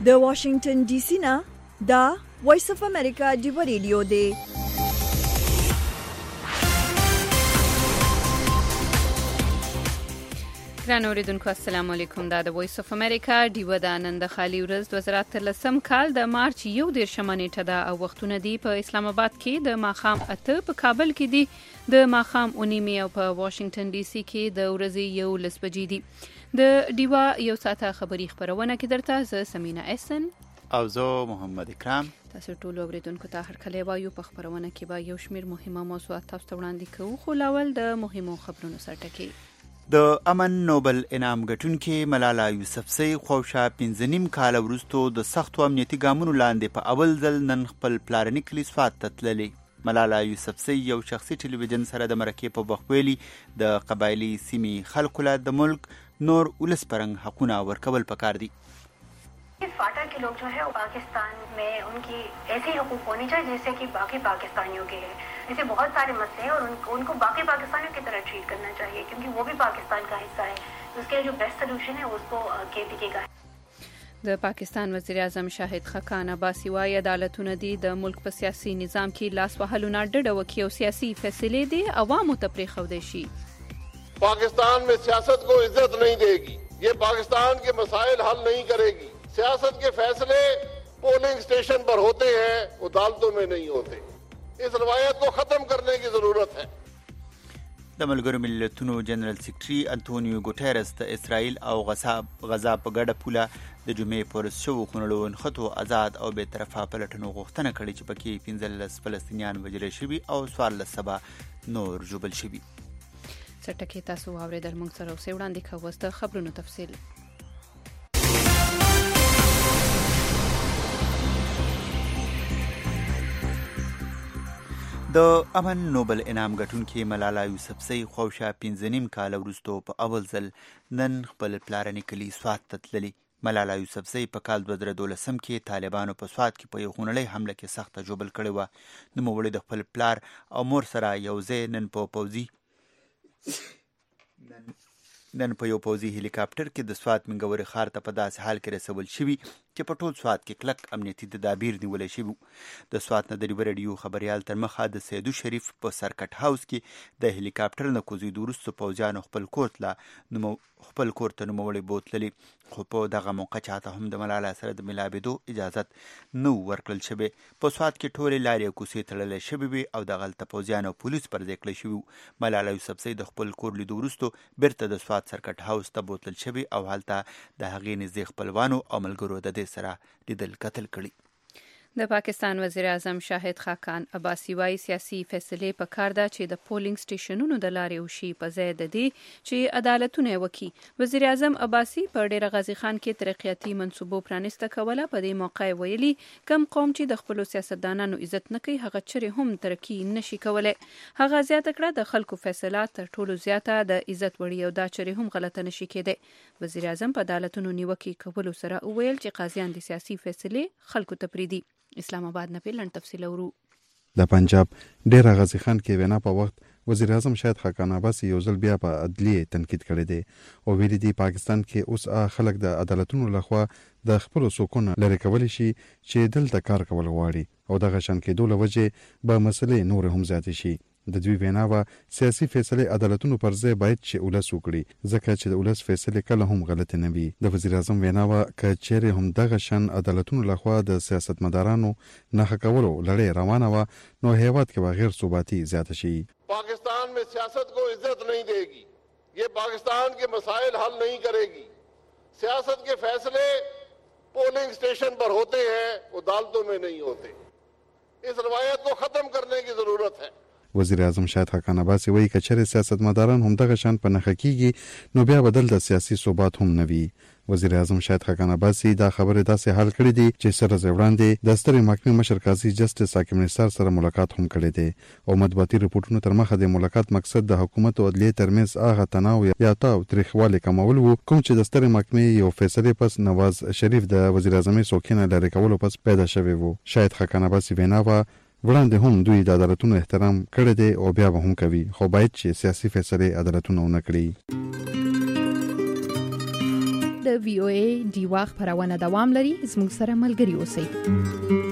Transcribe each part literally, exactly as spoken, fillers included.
د واشنگټن ډي سي نه دا وایس اف امریکا ډیو ریډیو دی. ګران اوریدونکو السلام علیکم. دا د وایس اف امریکا ډیو د نن د خالي ورځ دوه زره اتلسم کال د مارچ یو دیرشمه نیټه ده او وختونه دی په اسلام آباد کې د ماښام اته، په کابل کې دی د ماښام اوه نیمې او په واشنگټن ډي سي کې د ورځې یو لس بجې دي. د ډیوا یو ساعته خبري خبرونه کې درته زه سمینا احسن او زه محمد اکرام. تاسو ټول اوریدونکو ته هرکلی وایو. په خبرونه کې به یو شمیر مهمه موضوعات تاسو ته وړاندې کوو، خو لاول د مهمو خبرونو سره ټکی. د امن نوبل انعام ګټونکې ملاله یوسفزۍ خوشا پنځه نیم کال وروسته د سختو امنیتي ګامونو لاندې په اول ځل نن خپل پلارني کلي سوات ته تللې. ملاله یوسفزۍ یو شخصي ټلویزیون سره د مرکې په وخت ویلي د قبایلي سیمې خلکو له د ملک نور ولس پرنګ حقونه ورکول پکار دي. फाटा के लोग जो है पाकिस्तान में उनकी ऐसी हुकूक होनी चाहिए जैसे कि बाकी पाकिस्तानियों के हैं. ऐसे बहुत सारे मसले हैं और उन, उनको बाकी पाकिस्तानियों की तरह ट्रीट करना चाहिए क्योंकि वो भी पाकिस्तान का हिस्सा है. उसके जो बेस्ट सोल्यूशन है उसको के पी के का है. د پاکستان وزیر اعظم شاهد خاقان عباسي وايي عدالتونه دي د ملک په سیاسي نظام کې لاس وهلونه ډډه وکړي او سیاسي فیصلې دي عوامو ته پرېښودل شي. पाकिस्तान में सियासत को इज्जत नहीं देगी, ये पाकिस्तान के मसाइल हल नहीं करेगी. सियासत के फैसले पोलिंग स्टेशन पर होते हैं, अदालतों में नहीं होते. इस रवायत को खत्म करने की जरूरत है. د ملګرو ملتونو جنرال سیکرټري انټونیو ګوټیرس د اسرائیل او غزا غزا په ګډه پوله د جمعې پر ورځ شوو خونړو نښتو آزاد او بې طرفه پلټنو غوښتنه کړې چې پکې پنځلس فلسطینیان وژل شوي او څوارلس سبا نور ژوبل شوي. څټکې تاسو واورېدل، موږ سره اوسئ. وړاندې کوو اوس د خبرونو تفصیل. د امن نوبل انعام ګټونکې ملاله یوسفزۍ خوشا پنځه نیم کال وروسته په اول ځل نن خپل پلارني کلي سوات ته تللې. ملاله یوسفزۍ په کال دوه زره دولسم کې طالبانو په سوات کې په یو خونړۍ حمله کې سخته ژوبل کړې وه. نوموړې د خپل پلار او مور سره یو ځای نن په پوځي نن په یو پوځي هلیکاپټر کې د سوات منګورې ښار ته په داسې حال کې رسول شوي چې په ټول سوات کې کلک امنیتي تدابیر نیولی شوي. د سوات نه د ډیو رادیو خبریال تر مخه د سیدو شریف په سرکټ هاوس کې د هلیکاپټر نه کوزېدو وروسته پوځیانو خپل کور ته خپل کور ته نوموړې بوتللي، خو په دغه موقع چاته هم د ملاله سره د ملابېدو اجازت نه ورکړل شوی. په سوات کې ټولې لارې او کوڅې تړلی شوې وې او دغلته پوځیان او پولیس پر ځای کړی شوي. ملاله یوسفزۍ د خپل کور لیدو وروسته بیرته د سوات سرکټ هاوس ته بوتلل شوي او هلته د هغې نږدې خپلوانو او ملګرو د دې سره لیدل کتل کړي. د پاکستان وزیر اعظم شاهد خاقان عباسي وايي سیاسي فیصلې په کار ده چې د پولینګ سټیشنونو د لارې وشي په ځای د دې چې عدالتونه وکړي. وزیر اعظم عباسي په ډېر غازي خان کې ترقیاتي منصوبو پرانسته کوله. په دې موقع ویلي کم قوم چې د خپلو سیاستدانانو عزت نه کوي هغه چرې هم ترقي نشي کولی. هغه زیاته کړه د خلکو فیصله تر ټولو زیاته د عزت وړي او دا چرې هم غلطه نشي کېدی. وزیر اعظم په عدالتونو نیوکې کولو سره وویل چې قاضیان د سیاسي فیصلې خلکو ته پرېږدي. اسلام آباد نه پیلن تفصیل اورو. د پنجاب ډیر غازی خان کې وینا په وخت وزیر اعظم شاهد خاقان عباسي یو ځل بیا په عدلیه تنقید کړی دی او ویلي دی پاکستان کې اوس خلک د عدالتونو لخوا د خپل سکون لري کولی شي چې دلته کار کول غواړي او دغه شان کې دوله وجه به مسلې نور هم زیاتې شي. د دوی وینا و سیاسي فیصله عدالتونو پر ځای باید چې ولس وکړي ځکه چې د ولس فیصله کله هم غلط نه وي. د وزیر اعظم وینا و ک چیرې هم دغه شان عدالتونو لخوا د سیاستمدارانو نه حقولو لړۍ روانه و نو هیواد کې به غیر ثباتی زیاته شي. पाकिस्तान में सियासत को इज्जत नहीं देगी, ये पाकिस्तान के मसाइल हल नहीं करेगी. सियासत के फैसले पोलिंग स्टेशन पर होते हैं, अदालतों में नहीं होते. इस रवायत को खत्म करने की जरूरत है. وزیر اعظم شاهد خاقان عباسي وایي که چېرې سیاستمداران هم دغه شان په نښه کېږي نو بیا بدل د سیاسي ثبات هم نه وي. وزیر اعظم شاهد خاقان عباسي دا خبرې داسې حل کړې دي چې سره ځای وړاندې د سترې محکمې مشر قاضي جسټس حاکم نثار سره ملاقات هم کړی دی او مطبوعاتي رپورټونو تر مخه د ملاقات مقصد د حکومت او عدلیې ترمنځ هغه تناو یا تاو تریخوالی کمول وو کوم چې د سترې محکمې یو فیصلې پس نواز شریف د وزیر اعظمۍ څوکۍ نه لرې کولو پس پیدا شوی وو. شاهد خاقان عباسي وینا وه وړاندې هم دوی د عدالتونو احترام کړی دی او بیا به هم کوي خو باید چې سیاسي فیصلې عدالتونه ونه کړي. د د وی او ای ډیوا خبرونه دوام لري. زموږ سره ملګري اوسئ.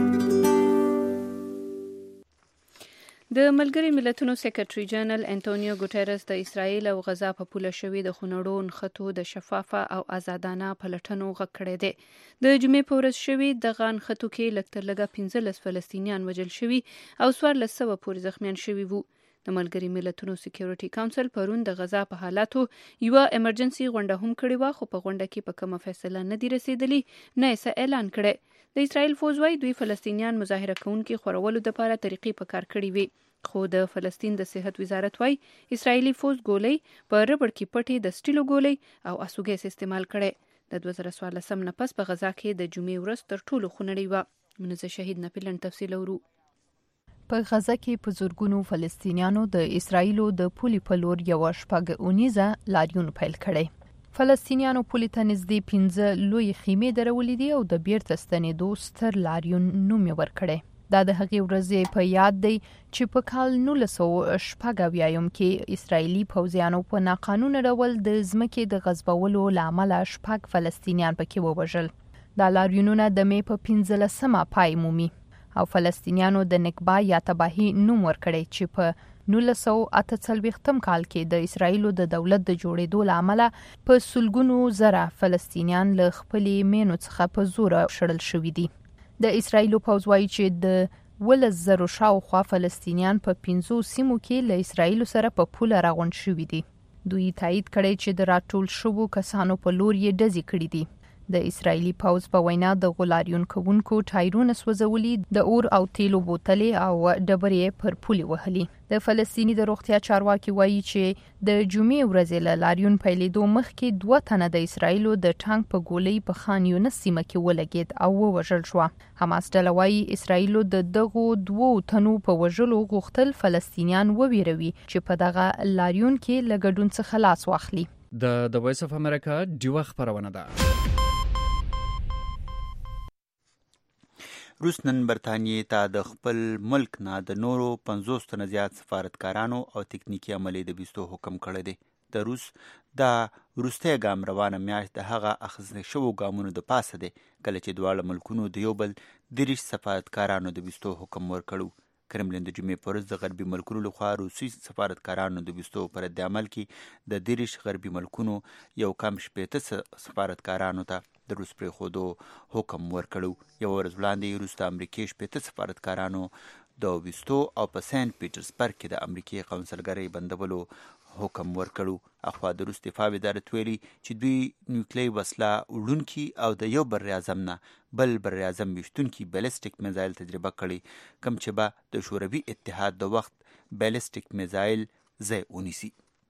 د ملګري ملتونو سیکریټري جنرال انټونیو ګوټيرس د اسرایل او غزا په پوله شوې د خونړو نښتو د شفافه او آزادانه پلټنو غږ کړی دی. د جمعې په ورځ شوې دغه نښتو کې لږ تر لږه پنځلس فلسطینیان وژل شوي او څوارلس سوه پورې زخمیان شوي وو. د ملګري ملتونو سکیورټي کونسل پرون د غزا په حالاتو یوه ایمرجنسي غونډه هم کړې وه، خو په غونډه کې په کومه فیصله نه دی رسیدلی نه یې اعلان کړی. د اسرائیل فوز وايي دوی فلسطینیان مظاهره کوونکي خورولو لپاره طریقې په کار کړې وي، خو د فلسطین د صحت وزارت وايي اسرائیلي فوز ګولۍ په ربړ کې پټې د سټیلو ګولۍ او اسوګیس استعمال کړي. د دوه زره څوارلسم نه پس په غزا کې د جمعې ورځ تر ټولو خونړۍ وه. منزه شهید نه پلن تفصیل اورو. په غزا کې په زورګونو فلسطینیانو د اسرایلو د پولي په لور یو شپږ اونیزه لاریون پیل کړی. فلسطینیانو پولي ته نږدې پنځه لوی خیمې درولې دي او د بیرته ستنېدو ستر لاریون نوم یې ورکړی. دا د هغې ورځې په یاد دی چې په کال نولس سوه شپږ اویایم کې اسرایلي پوځیانو په ناقانونه ډول د ځمکې د غصبولو له امله شپږ فلسطینیان پکې ووژل. دا لاریونونه د مې په پنځلسمه پای مومي او فلسطینیانو د نکبا یا تباهي نوم ورکړی چې په نولس سوه اته څلوېښتم کال کې د اسرایلو د دولت د جوړېدو له امله په سلګونو زره فلسطینیان له خپلې مینو څخه په زوره شړل شوي دي. د اسرایلو پوځ وايي چې د ولس زرو شاوخوا فلسطینیان په پنځو سیمو کې له اسرایلو سره په پوله راغونډ شوي دي. دوی تایید کړی چې د راټول شوو کسانو په لور یې ډزې کړي دي. د اسرایلی پوځ په وینا د غلاریون کوونکو ټایرونه سوځولي، د اور او تیلو بوتلې او ډبرې پر پولي وهلي. د فلسطیني د روغتیا چارواکي وایي چې د جمعې ورځې له لاریون پیلېدو مخکې دوه تنه د اسرایلو د ټانک په ګولۍ په خان یونس سیمه کې ولګېد او ووژل شوه. حماس ډله وایي اسرایلو د دغو دوو تنو په وژلو غوښتل فلسطینیان وویروي چې په دغه لاریون کې له ګډون څخه لاس واخلي. د د وایس اف امریکا ډیوه خبرونه ده. روس نن برتانیې ته د خپل ملک نه د نورو پنځوس تنه زیات سفارتکارانو او تکنیکی عملې د بیستو حکم کړی دی. د روس دا وروستی ګام روانه میاشت د هغه اخیستل شوو ګامونو د پاسه دی کله چې دواړه ملکونو د یو بل دېرش سفارتکارانو د بیستو حکم ورکړو. کرملین د جمعې په ورځ د غربي ملکونو لخوا روسي سفارتکارانو د بیستو پر رد عمل کې د دېرش غربي ملکونو یو کم شپېته سفارتکارانو ته د روس پرېښودو حکم ورکړو. یوه ورځ وړاندې روس د امریکې شپېته سفارتکارانو د ویستو او په سینټ پیټرسبرګ کې د امریکې قونسلګرۍ بندولو حکم ورکړو. اخوا د روس دفاع وزارت ویلي چې دوی نیوکلي وسله وړونکي او د یو بر اعظم نه بل بر اعظم ویشتونکي بیلسټیک میزایل تجربه کړي، کوم چې به د شوروي اتحاد د وخت بیلسټیک میزایل ځای ونیسي.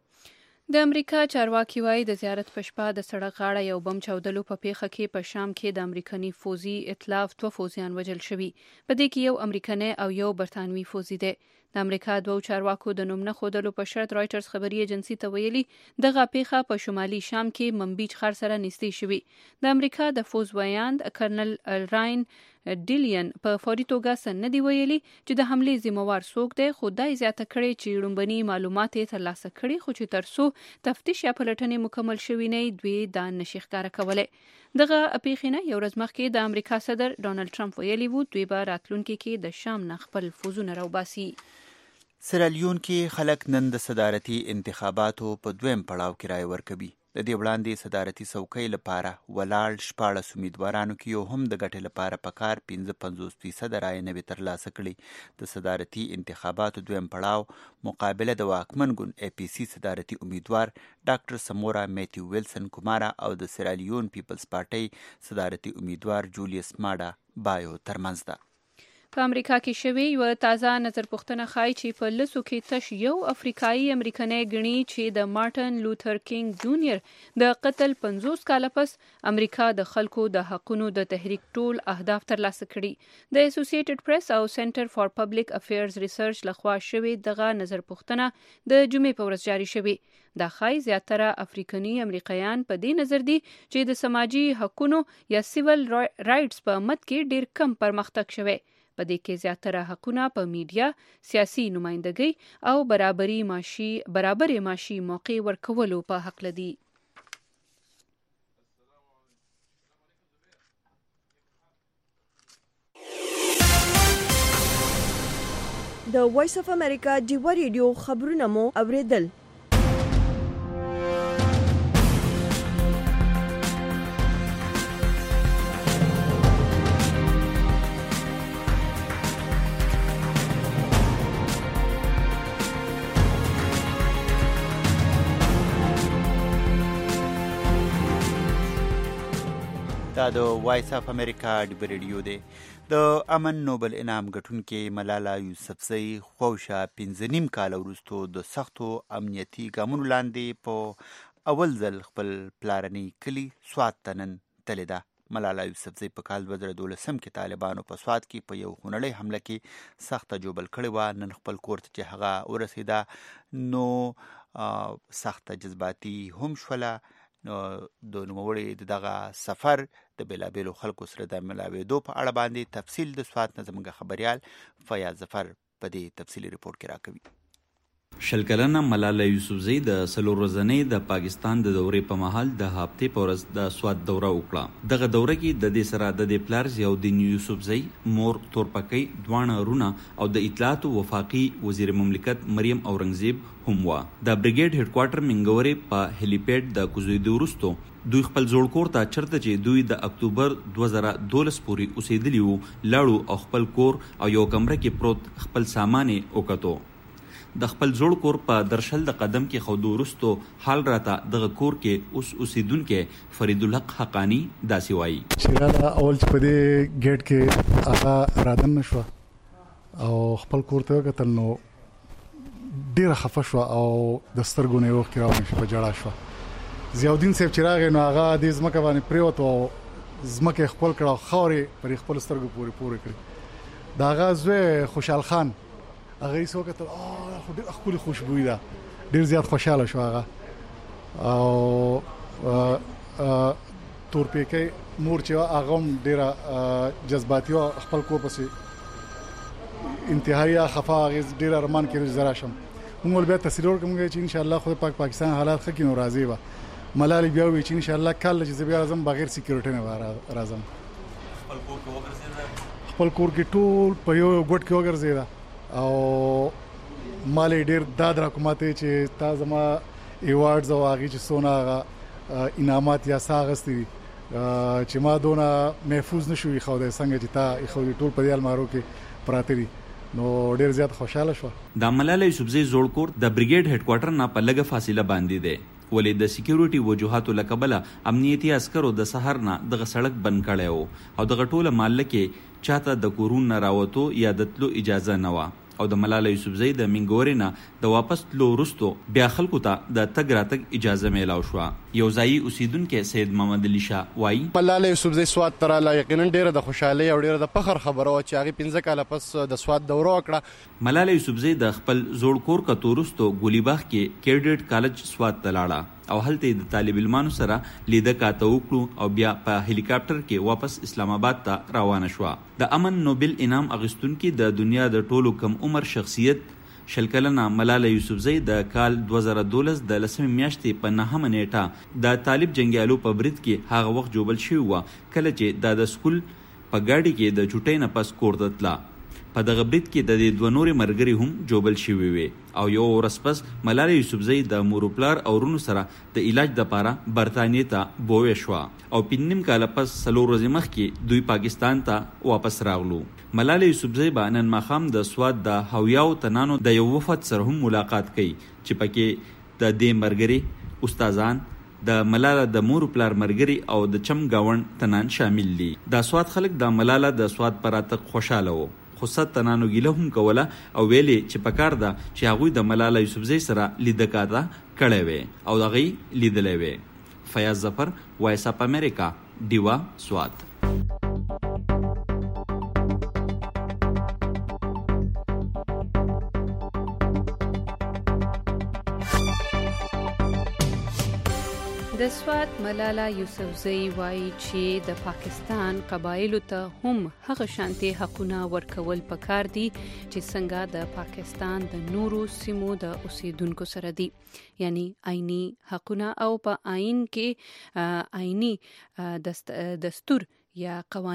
د امریکا چارواکي وايي د زیارت په شپه د سړک غاړه یو بم چاودلو په پیښه کې په شام کې د امریکني فوزي ائتلاف دوه فوزیان وژل شوي. په دې کې یو امریکنی او یو برتانوي فوزي دی. د امریکا دوو چارواکو د نوم نه ښودلو په شرط رایټرز خبري ایجنسي ته ویلي دغه پیښه په شمالي شام کې منبیج ښار سره نږدې شوي. د امریکا د فوز ویاند کرنل راین ډیلین په فوري توګه څه نه دی ویلي چې د حملې ذمہوار څوک دی، خو دا یې زیاته کړې چې لومبني معلومات یې ترلاسه کړي، خو چې تر څو تفتیش یا پلټنې مکمل شوي نه دوی دا نشي ښکاره کولی. دغه پیښې نه یو ورځ مخکې د امریکا صدر ډونالډ ټرمپ ویلي وو دوی به راتلونکي کې د شام نه خپل فوزونه راوباسي. سیرالیون کې خلک نن د صدارتي انتخاباتو په دویم پړاو کې رایه ورکوي. د دې وړاندې صدارتي څوکۍ لپاره ولاړ شپاړس امیدوارانو کې یو هم د ګټې لپاره په کار پنځه پنځوس فیصده رایې نه وي ترلاسه کړي. د صدارتي انتخاباتو دویم پړاو مقابله د واکمن ګوند ای پی سی صدارتي امیدوار ډاکټر سمورا میتیو ویلسن کومارا او د سیرالیون پیپلز پارټۍ صدارتي امیدوار جولیس ماډا بایو ترمنځ ده. په امریکا کې شوې یوه تازه نظر پوښتنه ښایي چې په لسو کې تش یو افریقایي امریکنی ګڼي چې د مارټن لوتر کینګ جونیئر د قتل پنځوس کاله پس امریکا د خلکو د حقونو د تحریک ټول اهداف ترلاسه کړي. د اسوسییټډ پریس او سنټر فار پبلک افیرز ریسرچ لخوا شوې دغه نظر پوښتنه د جمعې په ورځ جاری شوې. دا ښایي زیاتره افریقني امریکایان په دې نظر دي چې د سماجي حقونو یا سیول رایټس په مد کې ډیر کم پرمختګ شوی. په دې کې زیاتره حقونه په میډیا، سیاسي نمائندګۍ او برابري معاشي برابرې معاشي موقع ورکولو په حق لدي. د وایس اف امریکا ډیوا ریډیو خبرونه مو اوریدل. دا د وایس اف امریکا ډیوا ریډیو دی. د امن نوبل انعام ګټونکې ملالا یوسفزۍ خوشه پنځه نیم کال وروسته د سختو امنیتي ګامونو لاندې په اول ځل خپل پلارني کلي سوات ته نن تللې ده. ملالا یوسفزۍ په کال دوه زره دولسم کې طالبانو په سوات کې په یو خونړۍ حمله کې سخته جوبل کړې وه. نن خپل کور ته چې هغه ورسېده نو سخته جذباتي هم شوله. نو د نوموړي دغه سفر د بېلابېلو خلکو سره د ملاوېدو په اړه باندې تفصیل د سوات نه زموږ خبریال فیاض ظفر په دې تفصیلي ریپورټ کې راکوي. شل کلنه ملالا یوسفزۍ د څلور ورځنۍ د پاکستان د دورې په مهال د هفتې په ورځ د سوات دوره وکړه. دغه دوره کې د دې سره د دې پلار ضیاءالدین یوسفزۍ، مور تورپکۍ، دواړه وروڼه او د اطلاعات وفاقي وزیر مملکت مریم اورنګزیب هم وه. د بریګیډ هډ کوارټر منګورې په هلیپیډ د کوزیدو وروسته دوی خپل زوړ کور ته چرته چې دوی د اکتوبر دوه زره دولس پورې اوسېدلي وو لاړو او خپل کور او یو کمره کې پروت خپل سامان یې وکتو. د خپل زوړ کور په درشل د قدم کې خودو وروسته حال راته دغه کور کې اوس اوسېدونکی فرید الحق حقانی داسې وایي چې را اول چې په دې ګیټ کې هغه رادن نشو او خپل کور ته وکتل نو ډیره خفه شو او د سترګو نه وخت راوړل شو په جړا شو. ضیاءالدین صاحب چې راغی نو هغه د ځمکه باندې پریوت او ځمکه خپل کړه خاورې پر خپل سترګو پورې پورې کړې. دا هغه زوی خوشحال خان هغه یې څو کتل او خو ډېر ښکلې خوشبویي ده، ډېر زیات خوشحاله شو هغه. او تورپیکۍ مور چې هغه هم ډېره جذباتي وه، خپل کور پسې انتهایی خفه هغې ډېر ارمان کړی زه راشم. موږ بیا تصویر ورکړو چې انشاءالله خدای پاک پاکستان حالات ښه کړي نو راځي به. ملالۍ بیا وایي چې انشاءالله کله چې زه بیا راځم بغیر سکیورټۍ نه به راځم. خپل کور کې ټول په یو ګوټ کې وګرځېده او مالې ډېر داد راکوماته چې تا زما ایوارډز او هغې چې څونه هغه انعامات یا څه اخیستي دي چې ما دونه محفوظ نه شو ایښودی څنګه چې تا ایښودي ټول په دې المارو کې پراته دي. نو ډیر زیات خوشاله شو. د ملالا یوسفزۍ زوړ کور د بریګیډ هډ کوارټر نه په لږه فاصله باندې دی، ولې د سکیورټي وجوهاتو له کبله امنیتي عسکرو د سحر نه دغه سړک بند کړی و او دغه ټوله محله کې چاته د کورونو نه راوتو یا د تلو اجازه نه وه. او د ملالا یوسفزۍ د منګورې نه د واپس تلو وروسته بیا خلکو ته د تګ راتګ اجازه میلاو شوه. یو ځایي اوسیدونکی سید محمد علي شاه وایي ملالا یوسفزۍ سوات ته راله یقینا ډېره د خوشحالۍ او ډېره د فخر خبره وه چې هغې پنځه کاله پس د سوات دوره وکړه. ملالا یوسفزۍ د خپل زوړ کور کتو وروسته ګولیباغ کې کیډیټ کالج سوات ته لاړه او هلته د طالب علمانو سره لیده کاته وکړو او بیا په هلیکاپټر کې واپس اسلام آباد ته روانه شوه. د امن نوبل انعام اخیستونکي د دنیا د ټولو کم عمر شخصیت شل کلنه ملالا یوسفزۍ د کال دوه زره دولس د لسمې میاشتې په نهمه نیټه د طالب جنګیالو په برید کې هغه وخت جوبل شوې وه کله چې د د سکول په ګاډي کې د چوټۍ نه پس کور ته تله. په دغه برید کې د دې دوه نورې ملګرې هم جوبل شوي وې او یو ورځ پس ملالا یوسفزۍ د مور و پلار او وروڼو سره د علاج دپاره برطانیې ته بویه شوه او پنځه نیم کاله پس څلور ورځې مخکې دوی پاکستان ته واپس راغلو. ملالا یوسفزۍ به نن ماښام د سوات د هویاو تنانو د یو وفد سره هم ملاقات کوي چې پکې د دې ملګرې استادان د ملالا د مور پلار مرګري او د چم گاوند تنان شامل دي. د سوات خلک د ملالا د سوات پر راتګ خوشاله وو، خو ست تنانو ګیله هم کوله او ویلې چې پکار ده چې هغوی د ملالا یوسفزۍ سره لیده کاته کړی وی او د هغې لیدلی وی. فیاض ظفر، وایس اپ امریکا، ډیوا، سوات. د سوات ملالا یوسفزۍ وایي چې د پاکستان قبایلو ته هم هغه شانتي حقونه ورکول پکار دي چې څنګه د پاکستان د نورو سیمو د اوسیدونکو سره دي، یعنی آئینی حقونه او په آئین کې آئینی دستور یا قوانین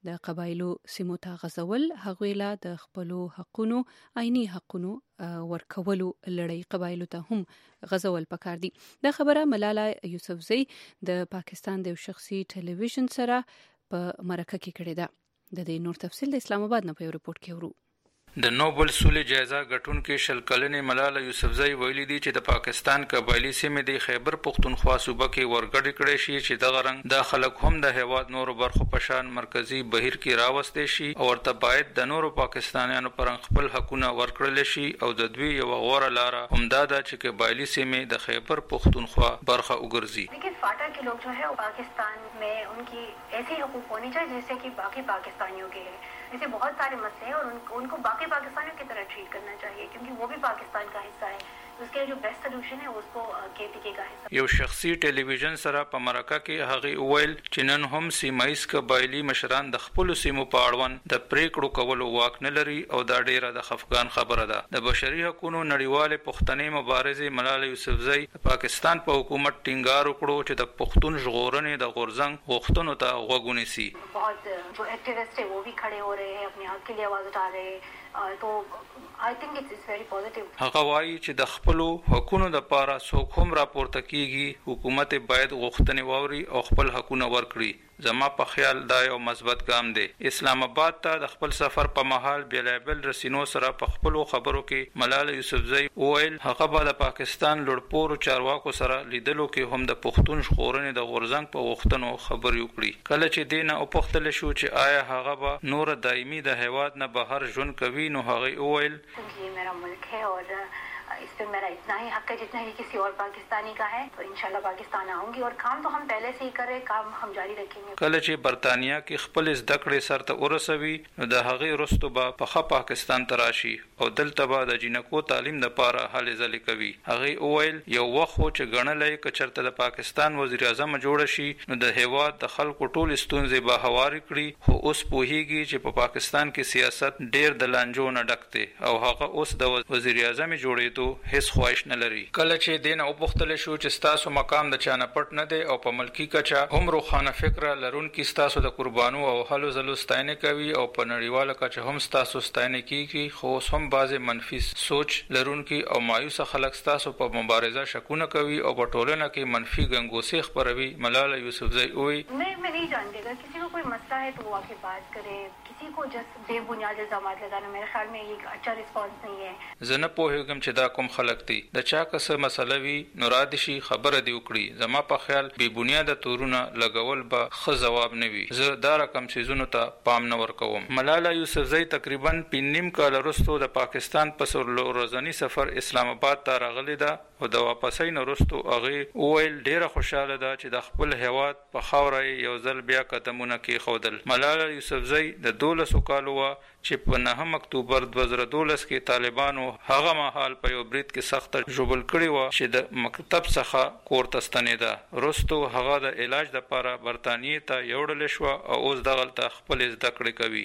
د قبایلو سیمو ته غزول هغوی لا د خپلو حقونو عیني حقونو ورکولو لړۍ قبایلو ته هم غزول پکار دي. دا خبره ملاله یوسفزۍ د پاکستان د شخصي ټلویزیون سره په مرکه کې کړې ده. د دې نور تفصیل د اسلام آباد نه په ریپورت کې ورو. د نوبل سولې جایزه ګټونکې شل کلنې ملاله یوسفزۍ ویلي دي چې د پاکستان قبایلی سیمې د خیبر پختونخوا صوبه کې ورګډې کړې شي چې دغه رنګ د خلک هم د هیواد نورو برخو په شان مرکزی بهیر کې راوستې شي او ورته باید د نورو پاکستانیانو پر خپل حقونه ورکړل شي او د دوی یو غوړه لاره همدا ده چې قبایلی سیمې د خیبر پختونخوا برخه وګرځي. लेकिन फाटा के लोग जो है वो पाकिस्तान में उनकी ऐसी हुकूक होनी चाहिए जैसे कि बाकी पाकिस्तानियों के हैं. ऐसे बहुत सारे मसले हैं और उन, उनको बाकी पाकिस्तानियों की तरह ट्रीट करना चाहिए क्योंकि वो भी पाकिस्तान का हिस्सा है. उसके जो बेस्ट सोल्यूशन है उसको केपीके का हिस्सा. یو شخصي ټلویزیون سره په مرکه کې هغه ویل چې نن هم سیمایي قبایلی مشران د خپل سیمو په اړوند د پریکړو کولو واک نه لري او دا ډیره د خفقان خبره ده. د بشري حقوقو نړیواله پښتنې مبارزې ملاله یوسفزۍ د پاکستان په حکومت ټینګار وکړو چې د پښتون ژغورنې د غورځنګ غوښتنو ته غوږ ونیسي. बहुत जो एक्टिविस्ट है वो भी खड़े हो रहे हैं अपने हक के लिए आवाज उठा रहे हैं तो I think it's is very positive. هغه وایي چې د خپل حقوقو د پاره څوک هم راپورته کیږي حکومت باید غوښتنې واوري او خپل حقوقونه ورکړي. زما په خیال دا یو مثبت ګام دی. اسلام آباد ته د خپل سفر په مهال بیلابل رسینو سره په خپل خبرو کې ملاله یوسفزۍ وویل هغه به د پاکستان لوړپوړو چارواکو سره لیدلو کې هم د پښتون ژغورنې د غورځنګ په غوښتنو خبرې وکړي. کله چې دینه او پختل شو چې آیا هغه به نور دایمي د هیواد نه بهر ژوند کوي نو هغه وویل ये मेरा मुल्क है और इस पे मेरा इतना ही हक है जितना ही किसी और पाकिस्तानी का है तो इंशाल्लाह पाकिस्तान आऊंगी और काम तो हम पहले से ही कर रहे काम हम जारी रखेंगे. کله چې برتانیا کې خپل زده کړې سرته ورسوي نو د هغې وروسته به په پاکستان ته راشي او دلته به د جنکو تعلیم لپاره هلې ځلې کوي. هغې وویل یو وخت چې ګڼلی که چېرته د پاکستان وزیر اعظم جوړه شي نو د هیواد د خلکو ټول ستونزې به هوارې کړي خو اوس پوهیږي چې په پاکستان کې سیاست ډېر د لانجو نه ډک دی او هغه اوس د وزیر اعظم جوړېدو هیڅ خواهش نه لري. کله چې دین او پختل شو چې ستاسو مقام د چانه پټ نه دی او په ملکی کچا هم روخانه فکر لرونکي ستاسو د قربانو او هلو زلو ستاینه کوي او په نړیواله کچا هم ستاسو ستاینه کوي خو هم بعض منفي سوچ لرونکي او مایوس خلک ستاسو په مبارزه شکونه کوي او په ټولنه کې منفي ګنګوسې خپروي. ملاله یوسفزۍ وایي मैं मैं नहीं जानती अगर किसी को कोई मसला है तो वो आके बात करे. किसी को जस्ट बेबुनियाद इल्जामात लगाना मेरे ख्याल में ये एक अच्छा रिस्पांस नहीं है. زه نه پوهیږم چې دا کوم خلک دي د چا کسه مسله وي نو را دي شي خبره دی وکړي. زما په خیال بې بنیاده تورونه لګول به ښه ځواب نه وي. زه دا رقم سیزونو ته پام نه ورکوم. ملاله یوسفزۍ تقریبا پنځه نیم کال وروسته د پاکستان په څلورورځني سفر اسلام آباد ته راغلې ده او د واپسۍ نه وروسته هغې وویل ډېره خوشحاله ده چې د خپل هیواد په خاوره یو ځل بیا قدمونه کېښودل. ملاله یوسفزۍ د دولسو کالو وه چې په نهم اکتوبر دوه زره دولس کې طالبانو هغه مهال په یو برید کې سخته ژوبل کړې وه چې د مکتب څخه کور ته ستنېده. وروستو هغه د علاج دپاره برطانیې ته یوړلې شوه او اوس دغلته خپلې زده کړې کوي.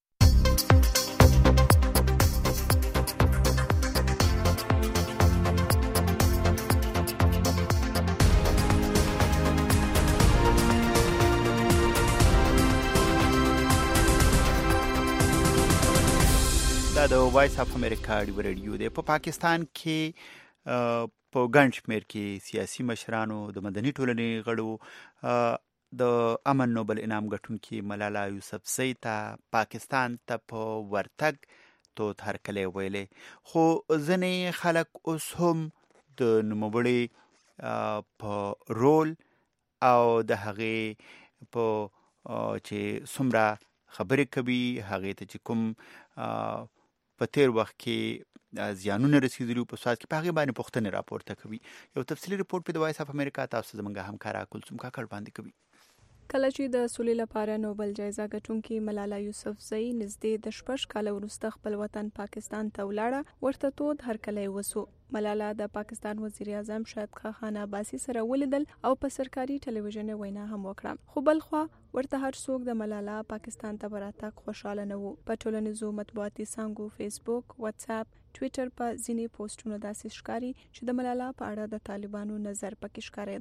دا د وایس اف امریکا رادیو دی. په پاکستان کې په ګڼ شمېر کې سیاسي مشرانو د مدني ټولنې غړو د امن نوبل انعام ګټونکي ملاله یوسفزۍ ته پاکستان ته په ورتګ تود هرکلی ویلې خو ځینې خلک اوس هم د نوموړې په رول او د هغې په چې څومره خبرې کوي هغې ته چې کوم په تیر وخت کې زیانونه رسیدلي په سواد کې په هغې باندې پوښتنې راپورته کوي. یو تفصیلي رپورټ په د وایس اف امریکا تاسو زموږ همکاره کلثوم کاکړ باندې کوي. کله چې د سولې لپاره نوبل جایزه ګټونکي ملاله یوسفزۍ نږدې د شپږ کاله وروسته خپل وطن پاکستان ته ولاړه ورته تود هرکلی وسو. ملاله د پاکستان وزیر اعظم شاهد خان عباسي سره ولیدل او په سرکاري ټلویزیون وینا هم وکړه خو بل خو ورته هر څوک د ملاله پاکستان ته وراتګ خوشاله نه وو. په ټولنیزو مطبوعاتي څانګو فیسبوک، واتس اپ، ټویټر په ځینې پوسټونو داسې ښکاري چې د ملاله په اړه د طالبانو نظر پکې ښکارېدو.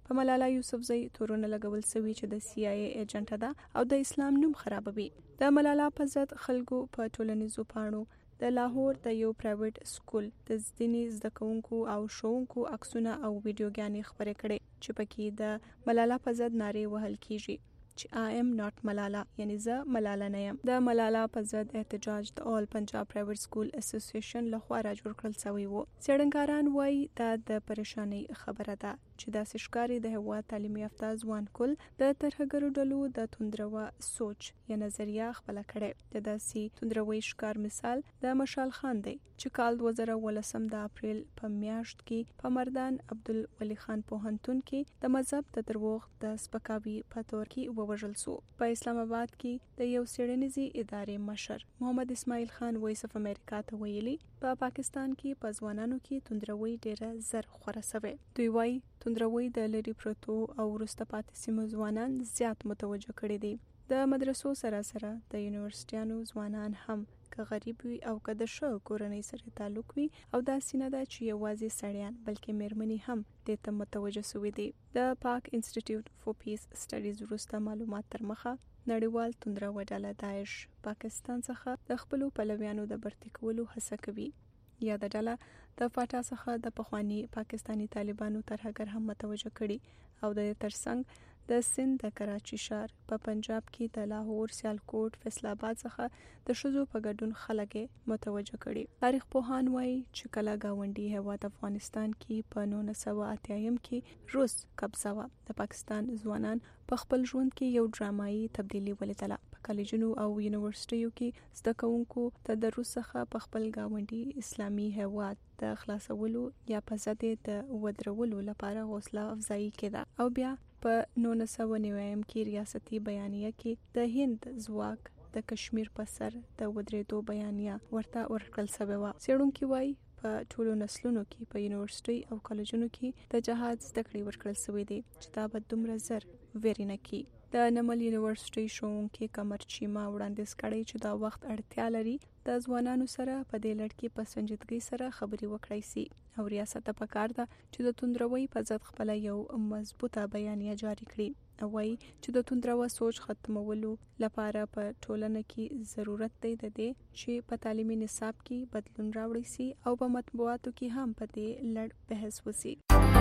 په ملاله یوسفزۍ تورونه لګول سوي چې د سی آی ای ایجنټ ده او د اسلام نوم خرابوي. د ملاله په ضد خلکو په ټولنیزو پاڼو د لاهور د یو پرایویټ سکول د ځینی زده کوونکو او شوونکو عکسونه او ویډیوګانې خبرې کړي چې پکې د ملاله په ضد نارې وهل کیږي چې I am not ملاله، یعنی زه ملاله نه یم. د ملاله په ضد احتجاج د آل پنجاب پرایویټ سکول اسوسییشن لخوا را جوړ کړل شوی و. څېړنکاران وایي دا د پریشانی خبره ده چې د سشکاري د هوا تعلیمي یافته ځوان کل د ترهګرو ډلو د توندرو سوچ یا نظریه خپل کړي. د داسې توندروي شکار مثال د مشال خان دی چې کال دوه زره ولسم د اپریل په میاشت کې په مردان عبدالولي خان پوهنتون کې د مذهب د دروغ د سپکاوي په تور کې ووژل شو. په اسلام آباد کې د یو څېړنیزې ادارې مشر محمد اسماعیل خان وایس اف امریکا ته ویلي په پا پاکستان کې په ځوانانو کې توندروي ډیره زر خوره سوی. دوی وایي توندروي د لری پروتو او وروسته پاتې سیمو ځوانان زیات متوجه کړي دي. د مدرسو سره سره د یونیورسيټانو ځوانان هم که غریب وي او که د شو کورنۍ سره تعلق وي او دا سینه ده چې یوازې سړیان بلکې میرمنې هم دې ته متوجه شوي دي. د پاک انسټیټیوټ فور پیس سټډیز وروسته معلومات تر مخه نړیوال توندروي ډله داعش پاکستان څخه د خپلو پلویانو د برتی کولو هڅه کوي. یا د ډله د فاټا څخه د پخوانی پاکستانی طالبانو ترهګر هم متوجه کړي او د ترڅنګ د سند د کراچي ښار په پنجاب کې د لاهور، سیالکوټ، فیصل آباد څخه د شذو په ګډون خلک متوجه کړي. تاریخ پوهان وایي چې کله گاونډي هیواد افغانستان کې په نولس سوه اتیا کې روس قبضه و، د پاکستان ځوانان په خپل ژوند کې یو ډرامایي تبدیلی ولیدله. په کالجونو او یونیورسيټیو کې زده کوونکو ته د روس څخه په خپل گاونډي اسلامي هیواد د خلاصولو یا په ضد د ودرولو لپاره حوصله افزایی کړه او بیا په نولس سوه نویم کې ریاستي بیانیه کې د هند ځواک د کشمیر په سر د ودرېدو بیانیه ورته ورکړل شوې وه. څېړونکي وایي په ټولو نسلونو کې په یونیورسيټي او کالجونو کې د جهاد زده کړې ورکړل شوې دي چې دا به دومره زر ویری نه کړي. د نمل یونیورسيټي شوونکي قمر چیما وړاندیز کړی چې دا وخت اړتیا لري د ځوانانو سره په دې لړ کې په سنجیدګۍ سره خبرې وکړای شي او ریاست ته پکار ده چې د توندروي په ضد خپل یو مضبوطه بیانیه جاری کړي او وایي چې د توندرو سوچ ختمولو لپاره په ټولنه کې ضرورت دی د دې چې په تعلیمي نصاب کې بدلون راوړي شي او په مطبوعاتو کې هم په دې لړ بحث وشي.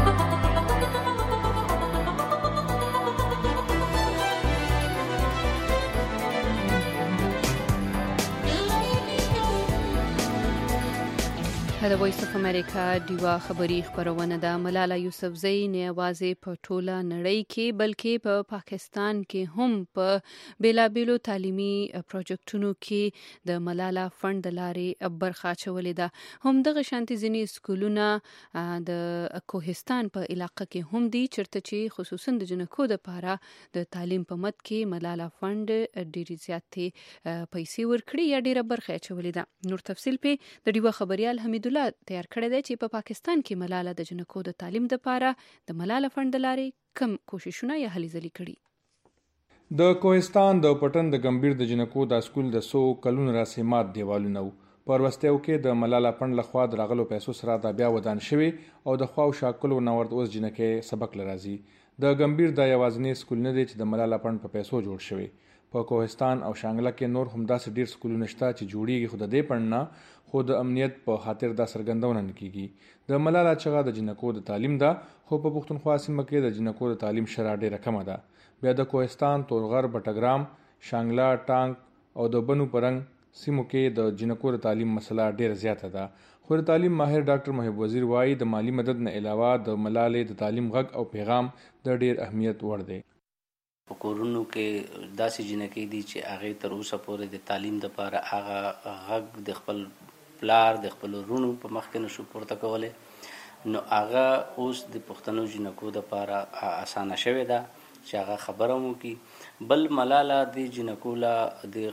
د وایس اف امریکا دیوا خبری خبرونه د ملاله یوسفزۍ نه یوازې په ټوله نړۍ کې بلکې په پا پاکستان کې هم په بیلابیلو تعلیمي پروجیکټونو کې د ملاله فند د لارې برخه اچولې ده. هم دغه شانتي ځینې سکولونه د کوهستان په علاقه کې هم دي چیرته چې خصوصا د جنکو د پاره د تعلیم په مد کې ملاله فند ډېری زیاتې پیسې ورکړي یا ډېره برخه اچولې ده. نور تفصیل په د دیوا خبريال حمید تیار کړی دی چې په پا پاکستان کې ملاله د جنکو د تعلیم د پاره د ملاله فند لارې کم کوششونه یا هلې ځلې کړي. د کوهستان د پټن د ګمبیر د جنکو د سکول د سو کلون راسمات دیوالونه پر وستیو کې د ملاله فند لخوا د راغلو پیسو سره د بیا ودان شوی او د خواو شاکلو نورد اوس جنکې سبق لرازي. د ګمبیر د یوازنی سکول نه دی چې د ملاله فند په پیسو جوړ شوی. په کوهستان او شانګله کې نور هم داسې ډیر سکولونه شته چې جوړیږي خو د دې پړنه خو د امنیت په خاطر دا سرګندونه نه کیږي. د ملاله چغه د جنکو د تعلیم ده خو په پښتونخوا سیمه کې د جنکو د تعلیم شرا ډیره کمه ده. بیا د کوهستان، تورغر، بټګرام، شانګله، ټانک او د بنو پرنګ سیمو کې د جنکو د تعلیم مسله ډیره زیاته ده. خو د تعلیم ماهر ډاکټر محب وزیر وایي د مالی مدد نه علاوه د ملاله د تعلیم غږ او پیغام د ډیر اهمیت وړ دی. په کورونو کې داسې جنکې دي چې هغه تر اوسه پورې د تعلیم د لپاره هغه غږ د خپل پلار د خپل ورونو په مخ کې نشو پورته کولی، نو هغه اوس د پښتنو جنکو د لپاره اسانه شوې ده چې هغه خبره مو کی. بل ملاله د جنکو لا د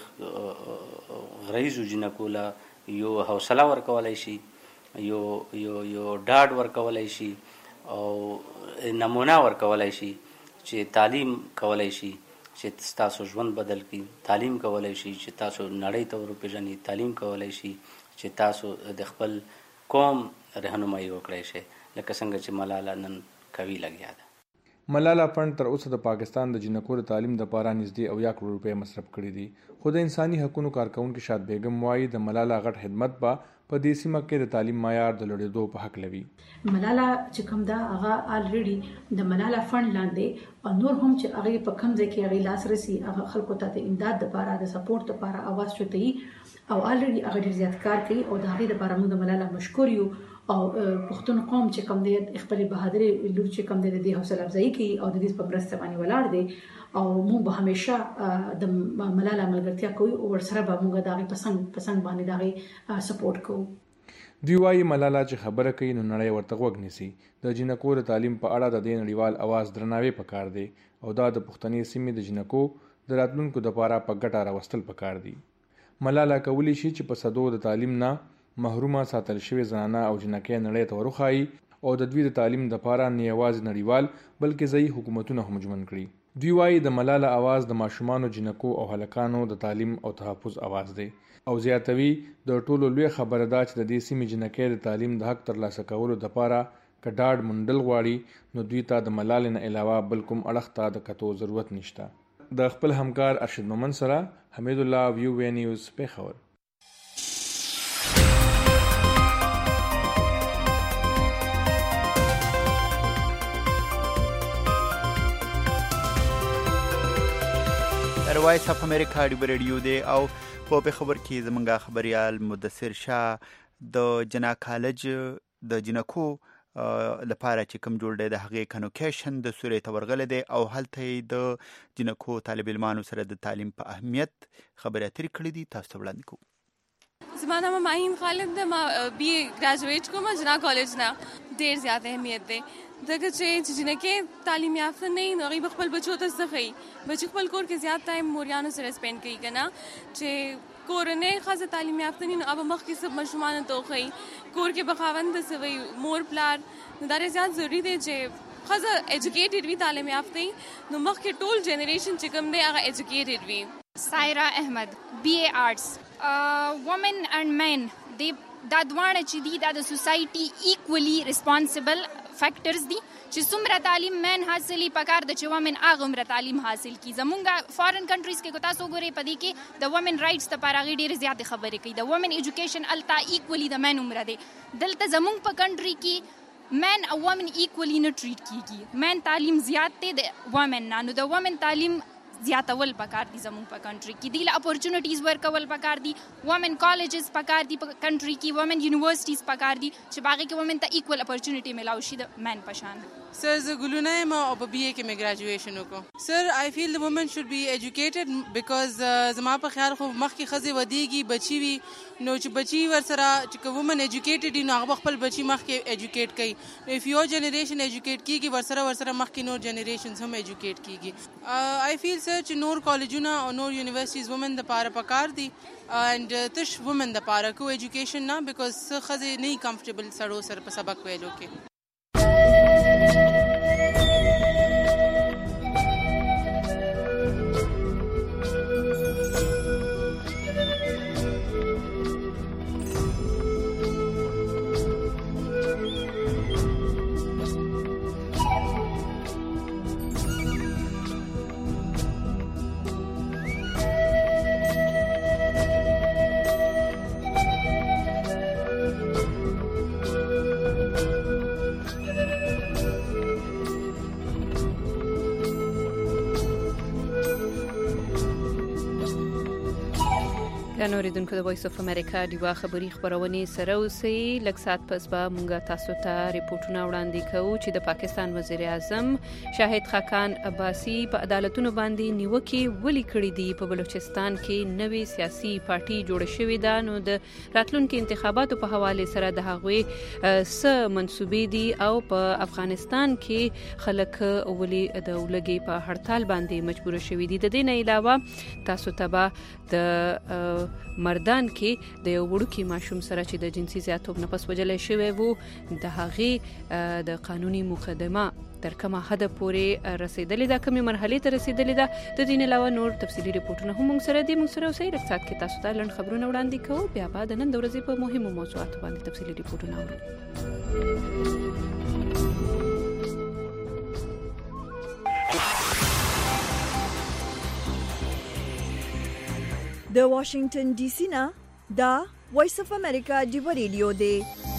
غریزو جنکو لا یو حوصله ورکولای شي، یو یو یو ډاډ ورکولای شي او نمونه ورکولای شي چې تعلیم کولای شي چې تاسو ژوند بدل کړي، تعلیم کولای شي چې تاسو نړۍ ته ورپېژنئ، تعلیم کولای شي چې تاسو د خپل قوم رهنمایي وکړئ شي لکه څنګه چې ملاله نن کوي لګیا ده. ملالا فند تر اوسه د پاکستان د جنکو د تعلیم لپاره نږدې اویا کروڑ روپۍ مصرف کړي دي. خو د انساني حقوقو کارکونکو شاد بیگم وايي د ملالا غټ خدمت به په دې سیمه کې د تعلیم معیار د لوړېدو په حق لوي. ملالا چې کوم دا هغه الریډي د ملالا فند لاندې او نور هم چې هغه په کم ځای کې هغه لاسرسي هغه خلکو ته د امداد لپاره د سپورټ لپاره اواز چوتي او الریډي هغه ډیر زیات کار کوي او د هغه لپاره موږ د ملالا مشکور یو او پښتون قوم چې کوم دی خپل بهادري لور چې کوم دی د حوصله افزایی کوي او د دې په مرسته باندې ولاړ دی او موږ به همیشه د ملالا ملګرتیا کوو او ورسره به موږ دغه پسند پسند باندې دغه سپورټ کوو. دوی وايي ملالا چې خبره کوي نو نړۍ ورته غوږ نیسي. د جنکو د تعلیم په اړه د دې نړیوال اواز درناوی پکار دی او دا د پښتني سیمې د جنکو د راتلونکو لپاره په ګټه راوستل پکار دی. ملالا کولی شي چې په صدو د تعلیم نه محرومه ساتل شوی زنانه او جنکې نړۍ ته ورخایي او د دوی د تعلیم لپاره نه یوازې نړیوال بلکې ځایي حکومتونه هم جمن کړي. دوی وايي د ملالا आवाज د ماشومان جنکو او هلکانو د تعلیم او تحفظ आवाज دی او زیاتوي د ټولو لوی خبره ده چې د دې سیمې جنکې د تعلیم د حق ترلاسه کولو لپاره کډاډ منډل غواړي نو دوی ته د ملالا نه علاوه بل کوم اړخ ته د کتو ضرورت نشته. د خپل همکار ارشد مومن سره حمید الله ویو وی نیوز پیښور. وایس اف امریکا ډیو ریډیو دی او په خبر کې زمونږه خبريال مدثر شاه د جنا کالج د جنکو لپاره چې کوم جوړ دی د هغې کنوکیشن د سورې ته ورغلی دی او هلته د جنکو طالب علمانو سره د تعلیم په اهمیت خبرې اترې کړې دي. تاسو ته وړاندې کوو. زما نام معین خالد ده. ما بی اے ګریجویټ کوم جنا کالج نه. ډېر زیات اهمیت دی دغه چې جنکې تعلیم یافته نه نو هغوی به خپل بچو ته زده ښیي. بچي خپل کور کې زیات ټایم موریانو سره سپینډ کوي که نه چې کورنۍ ښځه تعلیم یافته نه نو هغه به مخکې سب ماشومانو ته وښیي. کور کې به خاوند څه وایي مور پلار نو دا ډېر زیات ضروري دی چې ښځه ایجوکیټډ وي تعلیم یافته وي نو مخکې ټول جنریشن چې کوم دی هغه ایجوکیټډ وي. سایرا احمد بی اے آرټس. وومن اینڈ مین دی دا دواړه چې دي دا د سوسایټي ایکولی ریسپانسبل فیکټرز دي چې څومره تعلیم مین حاصلي پکار د چې وومن هغه عمره تعلیم حاصل کی. زمونږ فارن کنټریز کې کو تاسو ګورئ په دې کې د وومن رائټس لپاره هغوی ډېرې زیاتې خبرې کوي. د وومن ایجوکیشن هلته ایکولی د مین عمره دی. دلته زمونږ په کنټري کې مین او وومن ایکولی نه ټریټ کیږي. مین تعلیم زیات دی د وومن نه نو د وومن تعلیم زیاتول پکار دي. زموږ په کنټري کې دی له اپورچونټیز ورکول پکار دي. وومن کالجز پکار دي په کنټري کې. وومن یونیورسټیز پکار دي چې باغې کې وومن ته ایکول اپورچونټي ملاو شي د مین په شان. سر زه ګلونه یم او په بی اے کې مې ګریجویشن وکړو. سر آی فیل د وومن شوډ بی ایجوکیټډ بیکاز زما په خیال خو مخکې ښځې ودیږي بچي وي نو چې بچي ورسره چې که وومن ایجوکیټډ وي نو هغه به خپل بچي مخکې ایجوکیټ کوي. نو اف یو جنریشن ایجوکیټ کیږي ورسره ورسره مخکې نور جنریشنز هم ایجوکیټ کیږي. آی فیل سر چې نور کالجونه او نور یونیورسټیز وومن دپاره پکار دي اینډ تش وومن دپاره کو ایجوکیشن نه بیکاز څه ښځې نه کمفرټیبل سړو سره په سبق ویلو کې. اوریدونکو د وایس اف امریکا دیوا خبری خبرونه سره اوسئ. لږ سات پس به مونږه تاسو ته ریپورتونه وړاندې کوو چې د پاکستان وزیر اعظم شاهد خاقان عباسی په عدالتونو باندې نیوکې ولې کړې دي. په بلوچستان کې نوې سیاسي پارټي جوړه شوې ده نو د راتلونکو انتخاباتو په حواله سره د هغوی څه منسوبې دي او په افغانستان کې خلک ولې د ولګي په هړتال باندې مجبور شوي دي. د دې نه علاوه تاسو ته به د مردان کې د یو وړوکي ماشوم سره چې د جنسي زیاتوب نه پس وجلی شوی وو د هغې د قانوني مقدمه تر کومه حده پورې رسیدلې ده کومې مرحلې ته رسیدلې ده. د دې نه علاوه نور تفصیلي ریپورټونه هم موږ سره دي. موږ سره اوسئ. لږ ساعت کې تاسو ته لنډ خبرونه وړاندې کوو بیا به د نن د ورځې په مهمو موضوعاتو باندې تفصیلي ریپورټونه اورو. د واشنگټن ډي سي نه دا وایس اف امریکا ډیو ریډیو دی.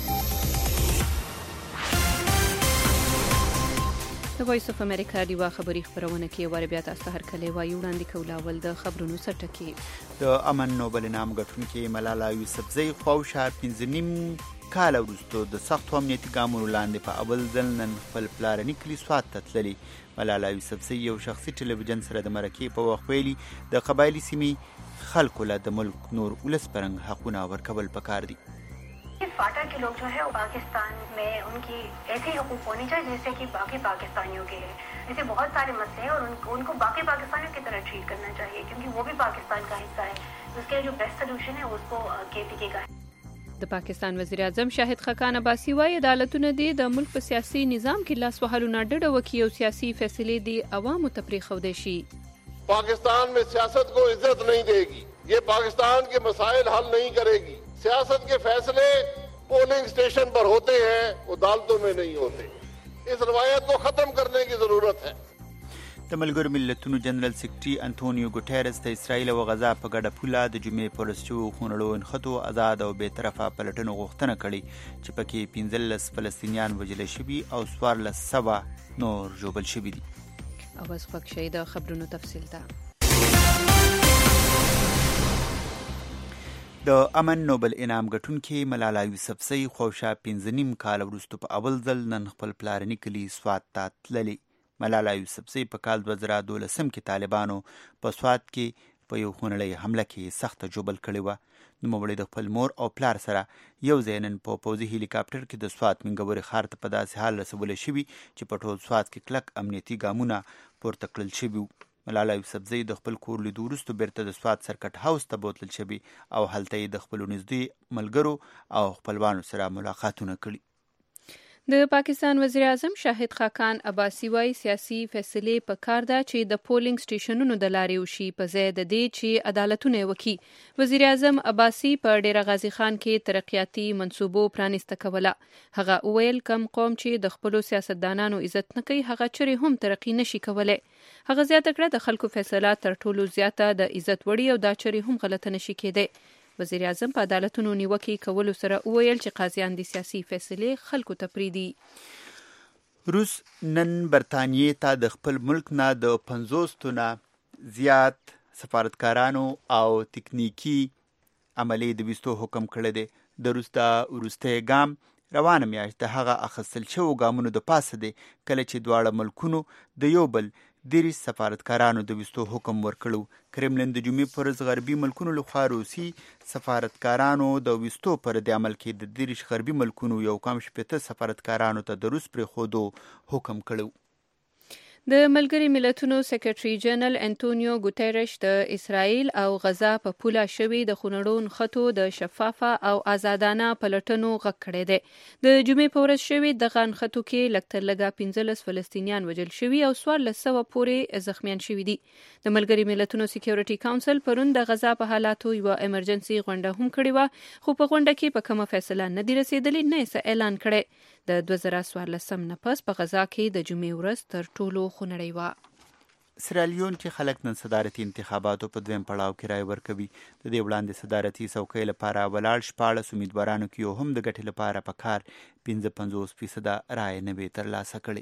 د وایس اف امریکا ډیوا خبری خبرونه کې واره بیا تاسو هر کله وایو وړاندې کولاول د خبرونو سرټکی. د امن نوبل انعام ګټونکې ملالا یوسفزۍ خواوشا پنځه نیم کال وروسته د سختو امنیتي ګامونو لاندې په اول ځل نن خپل پلارني کلي سوات ته تللې. ملالا یوسفزۍ یو شخصي ټلویزیون سره د مرکې په وخت ویلي د قبایلي سیمې خلکو له د ملک نور ولس پرنګ حقونه ورکول پکار دي. फाटा के लोग जो है वो पाकिस्तान में उनकी ऐसी हुकूक होनी चाहिए जैसे कि बाकी पाकिस्तानियों के हैं. ऐसे बहुत सारे मसले हैं और उन, उनको बाकी पाकिस्तानियों की तरह ट्रीट करना चाहिए क्योंकि वो भी पाकिस्तान का हिस्सा है. उसके जो बेस्ट सोल्यूशन है उसको केपीके का है. د پاکستان وزیر اعظم شاهد خاقان عباسی وايي عدالتونه دي د ملک په سیاسي نظام کې لاس وهلونه ډډه وکړي او سیاسي فیصلې دي عوامو ته پرېښودل شي. पाकिस्तान में सियासत को इज्जत नहीं देगी. ये पाकिस्तान के मसाइल हल नहीं करेगी. सियासत के फैसले पोलिंग स्टेशन पर होते हैं, वो अदालतों में नहीं होते. इस रवायत को खत्म करने की जरूरत है. د ملګرو ملتونو جنرال سیکرټري انټونیو ګوټیرس د اسرائیل او غزا په ګډه پوله د جمعې په ورځ شوو خونړو نښتو آزاد او بې طرفه پلټنو غوښتنه کړې چې پکې پنځلس فلسطینیان وژل شوي او څوارلس سوه نور ژوبل شوي دي. اوس خوښ شئ د خبرونو تفصیل ته. د امن نوبل انعام ګټونکې ملالا یوسفزۍ خواوشا پنځه نیم کال وروسته په اول ځل نن خپل پلارني کلي سوات ته تللې. ملالا یوسفزۍ په کال دوه زره دولسم کې طالبانو په سوات کې په یو خونړۍ حمله کې سخته ژوبل کړې وه. نوموړی د خپل مور او پلار سره یو ځای نن په پوځي هلیکاپټر کې د سوات منګورې ښار ته په داسې حال رسولی شوي چې په ټول سوات کې کلک امنیتي ګامونه پورته کړل شوي وو. ملالا یوسفزۍ د خپل کور لیدو وروسته بیرته د سوات سرکټ هاوس ته بوتلل شوي او هلته یې د خپلو نږدې ملګرو او خپلوانو سره ملاقاتونه کړي. د پاکستان وزیر اعظم شاهد خاقان عباسی وايي سیاسي فیصلې په کار ده چې د پولینګ سټیشنونو د لارې وشي په ځای د دې چې عدالتونه وکړي. وزیر اعظم عباسی په ډیره غازی خان کې ترقیاتي منصوبو پرانیسته کوله. هغه وویل کم قوم چې د خپلو سیاستدانانو عزت نه کوي هغه چرې هم ترقی نشي کولی. هغه زیاته کړه د خلکو فیصله تر ټولو زیاته د عزت وړي او دا چرې هم غلطه نشي کېدی. وزیر اعظم په عدالتونو نیوکې کولو سره وویل چې قاضیان د سیاسي فیصلې خلکو ته پرېږدي. روس نن برطانیې ته د خپل ملک نه د پنځوس تنه زیات سفارتکارانو او تکنیکی عملې د ویستو حکم کړی دی. د روس د وروستی ګام روانه میاشت د هغه اخیستل شوو ګامونو د پاسه دی کله چې دواړه ملکونو د یو بل دیرش سفارتکارانو د ویستو حکم ورکړو. کرملن د جمعې پر ورځ غربي ملکونو لخوا روسي سفارتکارانو د ویستو پر د عمل کې د دیرش غربي ملکونو یو کم شپېته سفارتکارانو ته د روس پرېښودو حکم کړو. د ملګري ملتونو سیکرټري جنرال انټونیو ګوټیرش د اسرائیل او غزا په پوله شوي د خونړو نښتو د شفافه او آزادانه پلټنو غږ کړی دی. د جمعې په ورځ شوي دغه نښتو کې لږ تر لږه پنځلس فلسطینیان وژل شوي او څوارلس سوه پورې زخمیان شوي دي. د ملګري ملتونو سکیورټي کونسل پرون د غزا په حالاتو یوه ایمرجنسي غونډه هم کړې وه خو په غونډه کې په کومه فیصله نه دی رسېدلې نه یې اعلان کړی. د دوه زره څوارلسم نه پس په غزا کې د جمعې ورځ تر ټولو خونړۍ وه. سیرالیون کې خلک نن صدارتي انتخاباتو په دویم پړاو کې رای ورکوي. د دې وړاندې صدارتي څوکۍ لپاره ولاړ شپاړس امیدوارانو کې یو هم د ګټې لپاره په کار پنځه پنځوس فیصده رای نه وي ترلاسه کړې.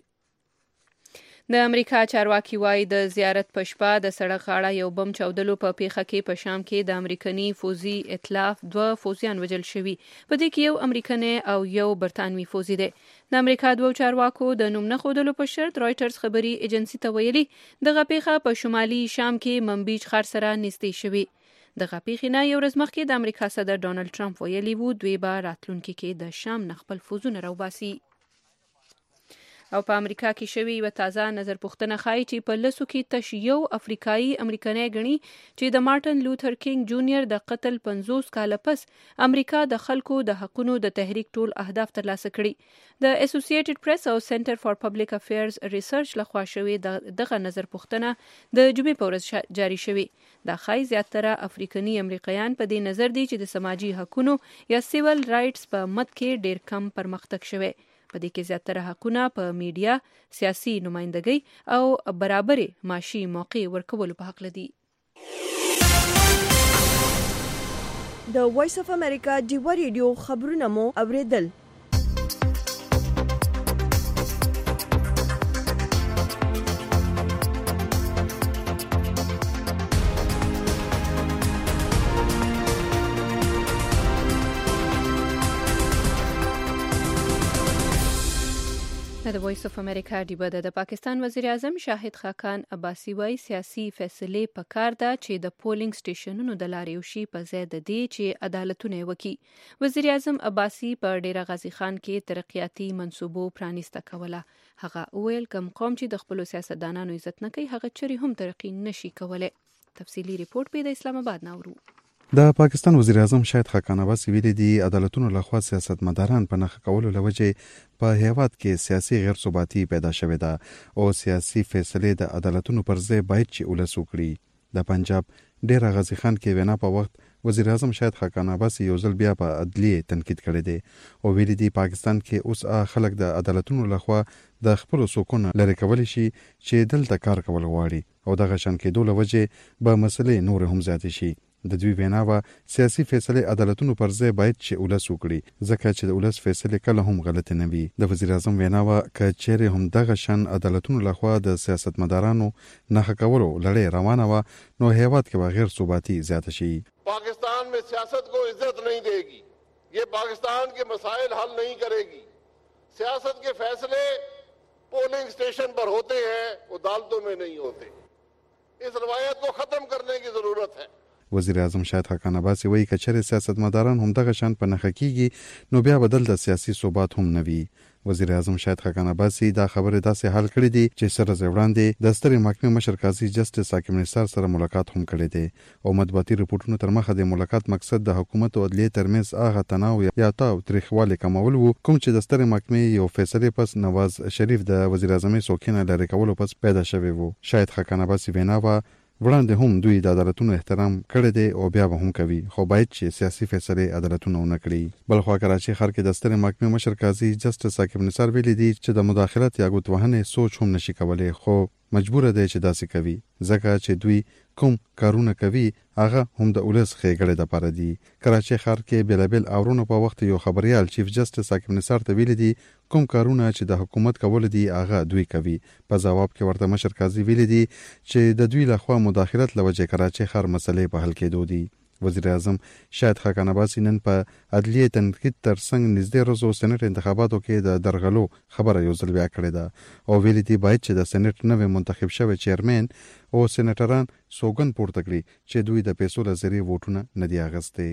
د امریکا چارواکي وايي د زیارت په شپه د سړک غاړه یو بم چاودلو په پیښه کې په شام کې د امریکني فوزي ائتلاف دوه فوزیان وژل شوي. په دې کې یو امریکنی او یو برتانوي فوزي دی. د امریکا دوه چارواکو د نوم نه ښودلو په شرط رایټرز خبري ایجنسي ته ویلي دغه پیښه په شمالي شام کې منبیج ښار سره نږدې شوي. دغه پیښې نه یو ورځ مخکې د امریکا صدر ډانلډ ټرمپ ویلي وو دوی به راتلونکي کې د شام نه خپل فوزونه راوباسي. او په امریکا کې شوی یو تازه نظر پوښتنه ښایي چې په لسو کې تش یو افریقایي امریکنی ګڼي چې د مارټن لوتر کینګ جونیئر د قتل پنځوس کاله پس امریکا د خلکو د حقونو د تحریک ټول اهداف ترلاسه کړي. د اسوسییټډ پریس او سنټر فار پبلک افیرز ریسرچ لخوا شوی دغه نظر پوښتنه د جمعې په ورځ جاری شوی. دا ښایي زیاتره افریقني امریکایان په دې نظر دي چې د سماجي حقونو یا سیول رائټس په مد کې ډیر کم پرمختګ شوی. په دې کې زیاتره حقونه په میډیا، سیاسي نمائندګۍ او برابرې معاشي موقع ورکولو په حق لدي. د وایس اف امریکا ډیوا ریډیو خبرونه مو اوریدل. د وایس اف امریکا ډیبه د پاکستان وزیر اعظم شاهد خاقان عباسي وايي سیاسي فیصلې په کار ده چې د پولینګ سټیشنونو د لارې وشي په ځای د دې چې عدالتونه وکړي. وزیر اعظم عباسي په ډیره غازی خان کې ترقیاتي منصوبو پرانیسته کوله. هغه ویل کوم قوم چې د خپل سیاستدانانو عزت نه کوي هغه چری هم ترقی نشي کولای. تفصیلی ریپورت په د اسلام آباد ناورو. د پاکستان وزیر اعظم شاهد خاقان عباسي ویلي دي عدالتونو لخوا سیاستمداران په نخښه کولو لوجې په هیواد کې سیاسي غیر ثباتي پیدا شوې ده او سیاسي فیصلې د عدالتونو پر ځای باید چې ولس وکړي. د پنجاب ډیره غازی خان کې وینا په وخت وزیر اعظم شاهد خاقان عباسي یو ځل بیا په عدلیه تنقید کړی دی او ویلي دي پاکستان کې اوس خلک د عدالتونو لخوا د خپل سکون لري کول شي چې دلته کار کول غواړي او دغه شان کېدو لوجې به مسلې نور هم زیاتې شي. د دوی ویناوه سیاسي فیصلې عدالتونو پر ځای باید چې ولس وکړي ځکه چې د ولس فیصلې کله هم غلطې نه وي. د وزیر اعظم ویناوه که چیرې هم دغه شان عدالتونو لخوا د سیاستمدارانو نښه کولو لړۍ روانه وه نو هیواد کې به غیر ثباتي زیاته شي. पाकिस्तान में सियासत को इज्जत नहीं देगी, ये पाकिस्तान के मसाइल हल नहीं करेगी. सियासत के फैसले पोलिंग स्टेशन पर होते हैं, अदालतों में नहीं होते. इस रवायत को खत्म करने की जरूरत है. وزیر اعظم شاهد خاقان عباسي وایي که چېرې سیاستمداران هم دغه شان په نښه کېږي نو بیا به دلته سیاسي ثبات هم نه وي. وزیر اعظم شاهد خاقان عباسي دا خبرې داسې حل کړې دي چې څه ورځې وړاندې د سترې محکمې مشر قاضي جسټس حاکم نثار سره ملاقات هم کړی دی او مطبوعاتي رپورټونو تر مخه د ملاقات مقصد د حکومت او عدلیې ترمنځ هغه تناو یا تاوتریخوالی کمول و کوم چې د سترې محکمې یو فیصلې پس نواز شریف د وزیر اعظم څوکۍ لرې کولو پس پیدا شوی و. شاهد خاقان عباسي ویناوه وړاندې هم دوی د عدالتونو احترام کړی دی او بیا به هم کوي خو باید چې سیاسي فیصلې عدالتونه ونه کړي. بلخوا کراچۍ ښار کې د سترې محکمې مشر قاضي جسټس حاکم نثار ویلي دي چې د مداخلت یا ګوتوهنې سوچ هم نشي کولی خو مجبوره دی چې داسې کوي ځکه چې دوی کوم کارونه کوي هغه هم د ولس ښېګړې دپاره دي. کراچۍ ښار کې بېلابېل اورونو په وخت یو خبریال چیف جسټس حاکم نثار ته ویلي دي کوم کارونه چې د حکومت کول دي هغه دوی کوي. په ځواب کې ورته مشر قاضي ویلي دي چې د دوی لخوا مداخلت له وجې کراچۍ ښار مسلې په حل کېدو دي. وزیر اعظم شاهد خاقان عباسي نن په عدلیې تنقید ترڅنګ نږدې ورځو سېنټ انتخاباتو کې د درغلو خبره یو ځل بیا کړې ده او ویلي دي باید چې د سېنټ نوی منتخب شوی چیرمن او سېنټران سوګند پورته کړي چې دوی د پیسو له ذریعې ووټونه نه دي اخیستي.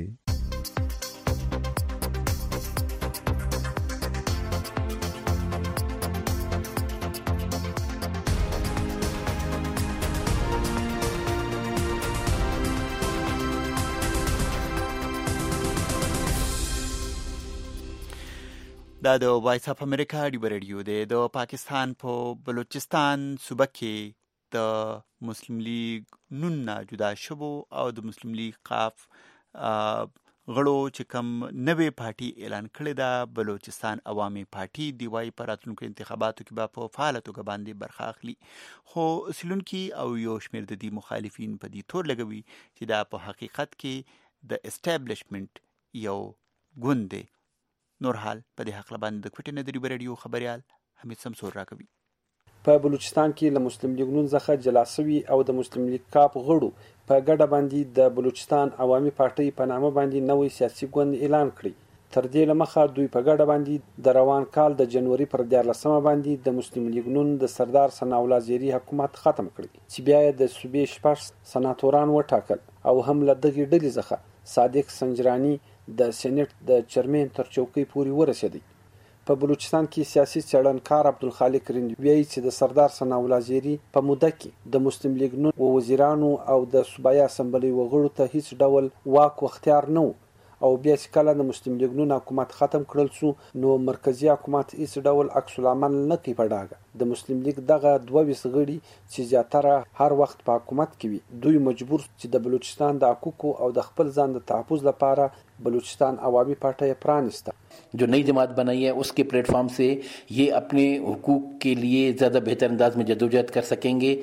دا د وایس اف امریکا ډیو ریډیو دی. د پاکستان په بلوچستان صوبه کې د مسلم لیگ نون نه جدا شوو او د مسلم لیگ قاف غړو چې کوم نوې پارټي اعلان کړې ده بلوچستان عوامي پارټي دی وايي په راتلونکو انتخاباتو کې به په فعاله توګه باندې برخه اخلي خو سیلونکي او یو شمېر د دې مخالفین په دې تور لګوي چې دا په حقیقت کې د اسټابلیشمنت یو ګوند دی. نور حال په دې حق باندې د کوټې نه د ډیو ریډیو خبريال حمید سمسور راکوي. په بلوچستان کې له مسلم لیگ نون څخه جلا شوي او د مسلم لیگ کاپ غړو په ګډه باندې د بلوچستان عوامي پارټۍ په نامه باندې نوې سیاسي ګوند اعلان کړی. تر دې لمخه دوی په ګډه باندې د روان کال د جنوري پر دیارلسمه باندې د مسلم لیگ نون د سردار ثناء الله زیری حکومت ختم کړی چې بیا د صوبې شپږ سناتوران وټاکل او هم له دغې ډلې څخه صادق سنجرانی د سېنټ د چیرمن تر چوکۍ پورې ورسېدی. په بلوچستان کې سیاسي څېړنکار عبدالخالق رندي وایي چې د سردار ثناء الله زیری په موده کې د مسلم لیگ نون وزیرانو او د صوبایي اسمبلۍ وغړو ته هیڅ ډول واک او اختیار نه و او بیا چې کله د مسلم لیگ نون حکومت ختم کړل شو نو مرکزی حکومت هیڅ ډول عکس العمل نه کوي په ډاګه. د مسلم لیگ دغه دوه ویس غړي چې زیاتره هر وخت په حکومت کې وي دوی مجبور چې د بلوچستان د حقوقو او د خپل ځان د تحفظ لپاره بلوچستان عوامی پارٹی پرانستا جو نئی جماعت بنائی ہے اس کے پلیٹ فارم سے یہ اپنے حقوق کے لیے زیادہ بہتر انداز میں جدوجہد کر سکیں گے.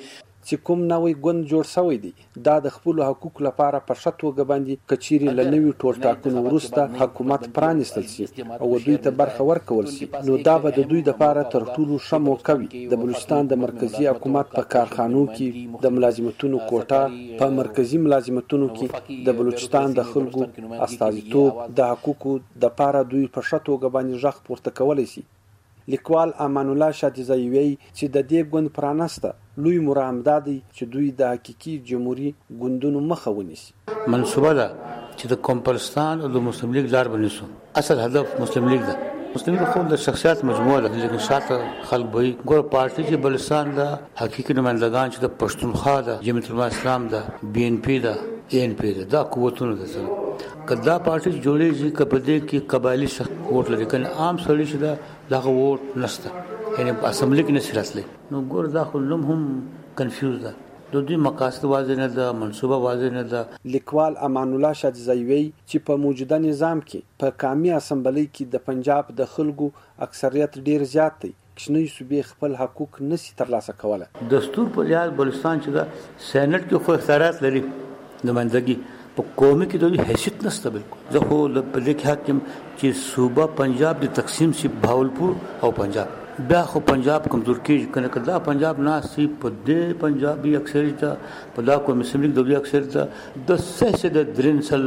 چې کوم نوی ګوند جوړ شوی دی دا د خپل حقوقو لپاره په ښه توګه باندې کچيري لنوي ټول ټاکنو وروسته حکومت پرانیستل شي او دوی ته برخه ورکول شي نو دا به د دوی لپاره تر ټولو ښه موقع وي د بلوچستان د مرکزی حکومت په کارخانو کې د ملازمتونو کوټه په مرکزی ملازمتونو کې د بلوچستان د خلکو استازیتوب د حقوقو د لپاره دوی په ښه توګه باندې ځخ پورته کولای شي. لیکوال امان الله شادزایی وی چې د دې ګوند پرانسته لوی مرام دادی چې دوی د حقيقي جمهوریت ګوندونو مخه ونیسي. منصوبه ده چې د کومپلستان او د مسلم لیگ لار بنیسو. اصل هدف مسلم لیگ ده. مسلم لیگ خو د شخصیت مجموعه ده لیکن شاته خلک به ګور پارټي چې بلوچستان ده حقيقي نمائندگان چې د پښتونخوا ده جمعیت العلماء اسلام ده بي ان پی ده اي ان پی ده دا قوتونه ده سره کدا پارټي جوړېږي کپدې کې قبایلی شخص ووټ لري کنه عام سړی چې دا دغه ووټ نشته یعنی اسمبلی کې نشي راتلی نو ګور دا خو لم هم کنفیوز ده د دوی مقاصد واضح نه ده منصوبه واضح نه ده. لیکوال امان الله شادزایی وی چې په موجوده نظام کې په قومي اسمبلی کې د پنجاب د خلکو اکثریت ډیر زیات دی کشنی صوبې خپل حقوق نسی ترلاسه کوله. دستور په لحاظ بلوچستان چې دا سېنات کې خو اختیارات لري نمائندګي په قومي کې دوی حیثیت نشته بالکل. زه خو په دې کې حاکم چې صوبه پنجاب د تقسیم شي بهاولپور او پنجاب بیا خو پنجاب کمزور کېږي کنه کدا پنجاب ناسي په دې پنجابي اکثریت په دا کوم مسلمان دوی اکثریت د سه د درنسل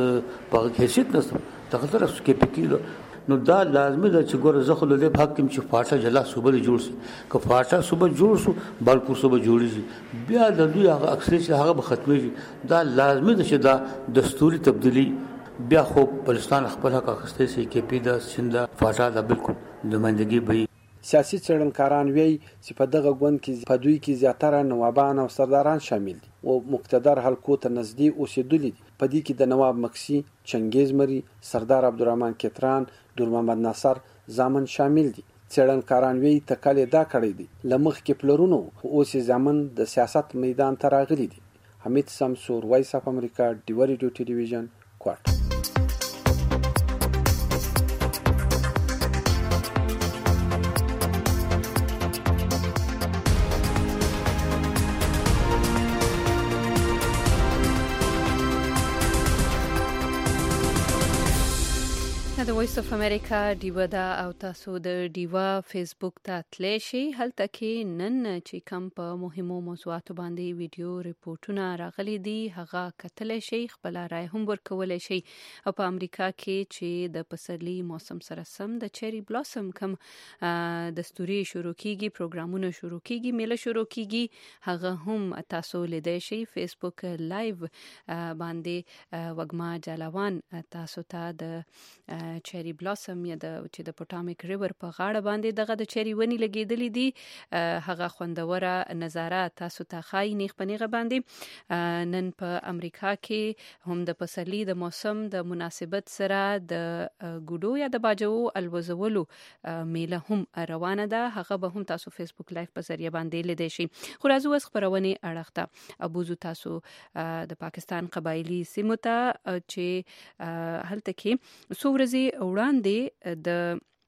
په حیثیت نشته تخطر کې پکې نو دا لازمي ده چې ګور زخه له دې حاکم چې فاټا جلا صوبه جوړ شي که فاټا صوبه جوړ شو بالکل صوبه جوړ شي بیا د دوی هغه اکثریت هغه به ختمي دا لازمي ده چې دا دستوري تبدیلی بیا خو بلوچستان خپل حق اخیسته شي کې پیدا سنده فاټا دا بالکل نمائندګي به. سیاسي څېړنکاران وی چې په دغه ګوند کې په دوی کې زیاتره نوابان او سرداران شامل دي او مقتدر حلقو ته نږدې اوسېدلي دي. په دې کې د نواب مکسي چنګیز مري سردار عبدالرحمن کتران دور محمد ناصر زامن شامل دي. څېړنکاران وی تکل دا کړی دي لمخ کې پلرونو اوس زامن د سیاست میدان ته راغلي دي. حمید سمسور وایس اف امریکا ډیو ریډیو ټلویزیون کوټ. د وایس اف امریکا ډیوا دا او تاسو د ډیوا فیسبوک ته تللی شئ هلته کې نن چې کوم په مهمو موضوعاتو باندې ویډیو ریپورتونه راغلي دي هغه کتلی شئ خپل رائے هم ورکولی شئ او په امریکا کې چې د پسرلي موسم سره سم د چری بلاسم کوم دستوري شروع کیږي پروګرامونه شروع کیږي میله شروع کیږي هغه هم تاسو لیدای شئ فیسبوک لایو باندې وګما جلاوان تاسو ته د چری بلاسم یا د چې د پټامیک ریور په غاړه باندې دغه د چری ونی لګیدلې دي هغه خوندوره نظاره تاسو ته خای نیغ پنیغه باندې نن په امریکا کې هم د پسرلي د موسم د مناسبت سره د ګډو یا د باجو الوزولو میله هم روانه ده هغه به هم تاسو فیسبوک لایو په ذریعہ باندې لیدئ شئ. خو راځو اوس خبرونه اړخته ابوزو تاسو د پاکستان قبایلی سیمو ته چې هلته کې سورزي وړاندې د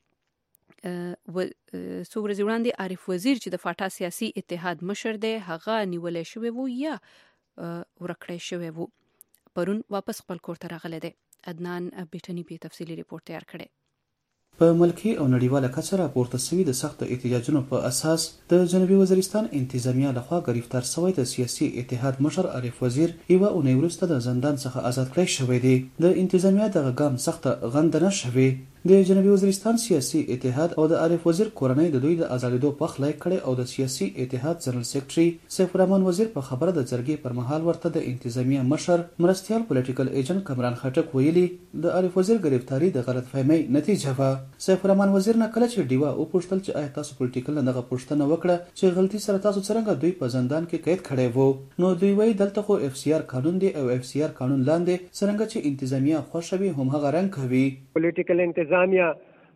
څو ورځې وړاندې عارف وزیر چې د فاټا سیاسي اتحاد مشر دی هغه نیولای شوی وو یا ورکړی شوی وو پرون واپس خپل کور ته راغلی دی. عدنان بیټنی په تفصیلی ریپورت تیار کړی. په ملکی او نړیواله کچه راپورته شوی د سخت احتجاجونو په اساس د جنوبي وزیرستان انتظامیه لخوا گرفتار شوی د سیاسي اتحاد مشر عارف وزیر یوه اونۍ وروسته د زندان څخه آزاد کړی شوی دی. د انتظامیه دغه ګام سخت غندنه شوی د جنوبي وزیرستان سیاسي اتحاد او د عارف وزیر کورنۍ د دوی د ازادېدو پخلی کړی او د سیاسي اتحاد جنرال سیکرټري سیف الرحمن وزیر په خبره د جرګې پر مهال ورته د انتظامیه مشر مرستیال پولیټیکل ایجنټ کمران خټک ویلي د عارف وزیر گرفتاری د غلطفهمۍ نتیجه وه. سیف الرحمن وزیر نه کله چې ډیوا وپوښتل چې آیا تاسو پولیټیکل نه دغه پوښتنه وکړه چې غلطي سره تاسو څرنګه دوی په زندان کې قید کړی وو نو دوی وایي دلته خو اف سی آر قانون دی او اف سی آر قانون لاندې څرنګه چې انتظامیه خوښوي هم هغه رنګ کوي. پولیټیکل انتظامیه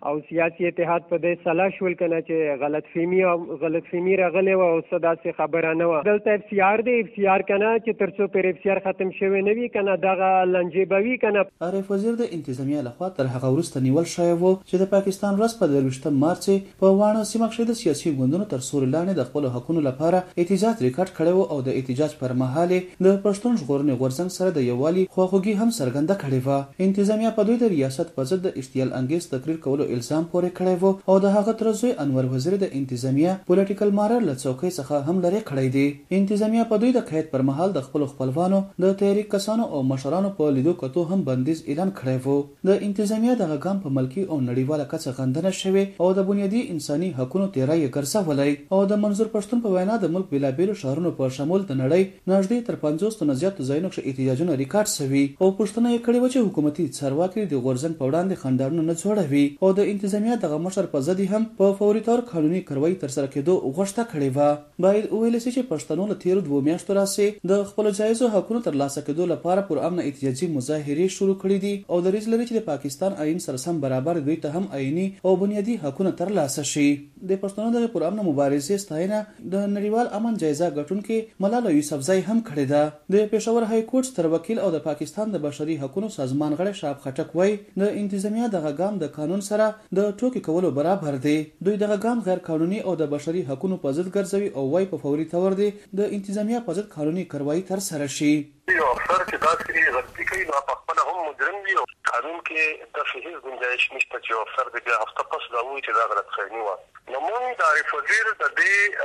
او سیاسي اتحاد په دې سلا شول کنه چې غلط فهمي او غلط فهمي راغلی و او صدا سي خبره نه و. دلته اف سی آر دی اف سی آر کنه چې ترڅو پر اف سی آر ختم شوی نه وي کنه دغه لنجې بوي کنه. عارف وزیر د انتظامیه لخوا تر هغه وروسته نیول شوی و چې د پاکستان ورځ په درویشتم مارچ په وانه سیمه کې د سیاسي ګوندونو تر سوري لاندې د خپل حقوقو لپاره احتجاج ریکارډ کړو او د احتجاج پر مهال د پښتون ژغورنې غورځنګ سره د یووالي خواخوږي هم څرګنده کړې و. انتظامیه په دوی د ریاست په ضد د اشتعال انګیز تقریر کولو الزام پورې کړی و او د هغه تر زوی انور وزیر د انتظامیه پولیټیکل مارر له څوکۍ څخه هم لرې کړی دی. انتظامیه په دوی د قید پر مهال د خپل خپلوانو د تحریک کسانو او مشرانو په لیدو کتو هم بندیز اعلان کړی و. د انتظامیه دغه ګام په ملکی او نړیواله کچه غندنه شوی او د بنیادي انساني حقوقو تیرای ګرځولای او د منظور پښتون په وینا د ملک بلابل شهرونو په شمول د نړۍ نږدې تر پنځوس نه زیات ځایونو کې احتجاجونه ریکارډ شوي او پښتنه یې کړې و چې حکومتي چارواکي د غورځنګ په وړاندې خندانونه نه جوړوي او د انتظامیه دغه مشر په ضد هم په فوري تور قانوني کاروایی ترسره کېدو غوښتنه کړې و. باید وویل شي چې پښتنو له تیرو دوه میاشتو راځي د خپل جایزو حقوقو ترلاسه کېدو لپاره پر امن احتجاجي مظاهرې شروع کړې دي او د ریز لري چې د پاکستان آئین سره سم برابر دوی ته هم آئینی او بنیادی حقوقو ترلاسه شي. د پښتنو د پر امن مبارزې ستاینه د نړیوال امن جایزه ګټونکې ملاله یوسفزۍ هم کړې ده. د پېښور های کورټ ستر وکیل او د پاکستان د بشري حقوقو سازمان غړی شاب خټک وایي د انتظامیه دغه ګام د قانون سره د ټوکی کولو برابر دی. دوی دغه ګام غیر قانوني او د بشري حقوقو په ضد ګرځوي او وايي په فوري تور دی د انتظامیه په ضد قانوني کاروایی تر سره شي. یو افسر چې داسې غلطي کوي نو په خپل هم مجرم وي او قانون کې د هیڅ گنجائش نشته چې افسر د بیا هفته پس دا وایي چې دا غلط خیرنی و. نو موږ د عارف وزیر د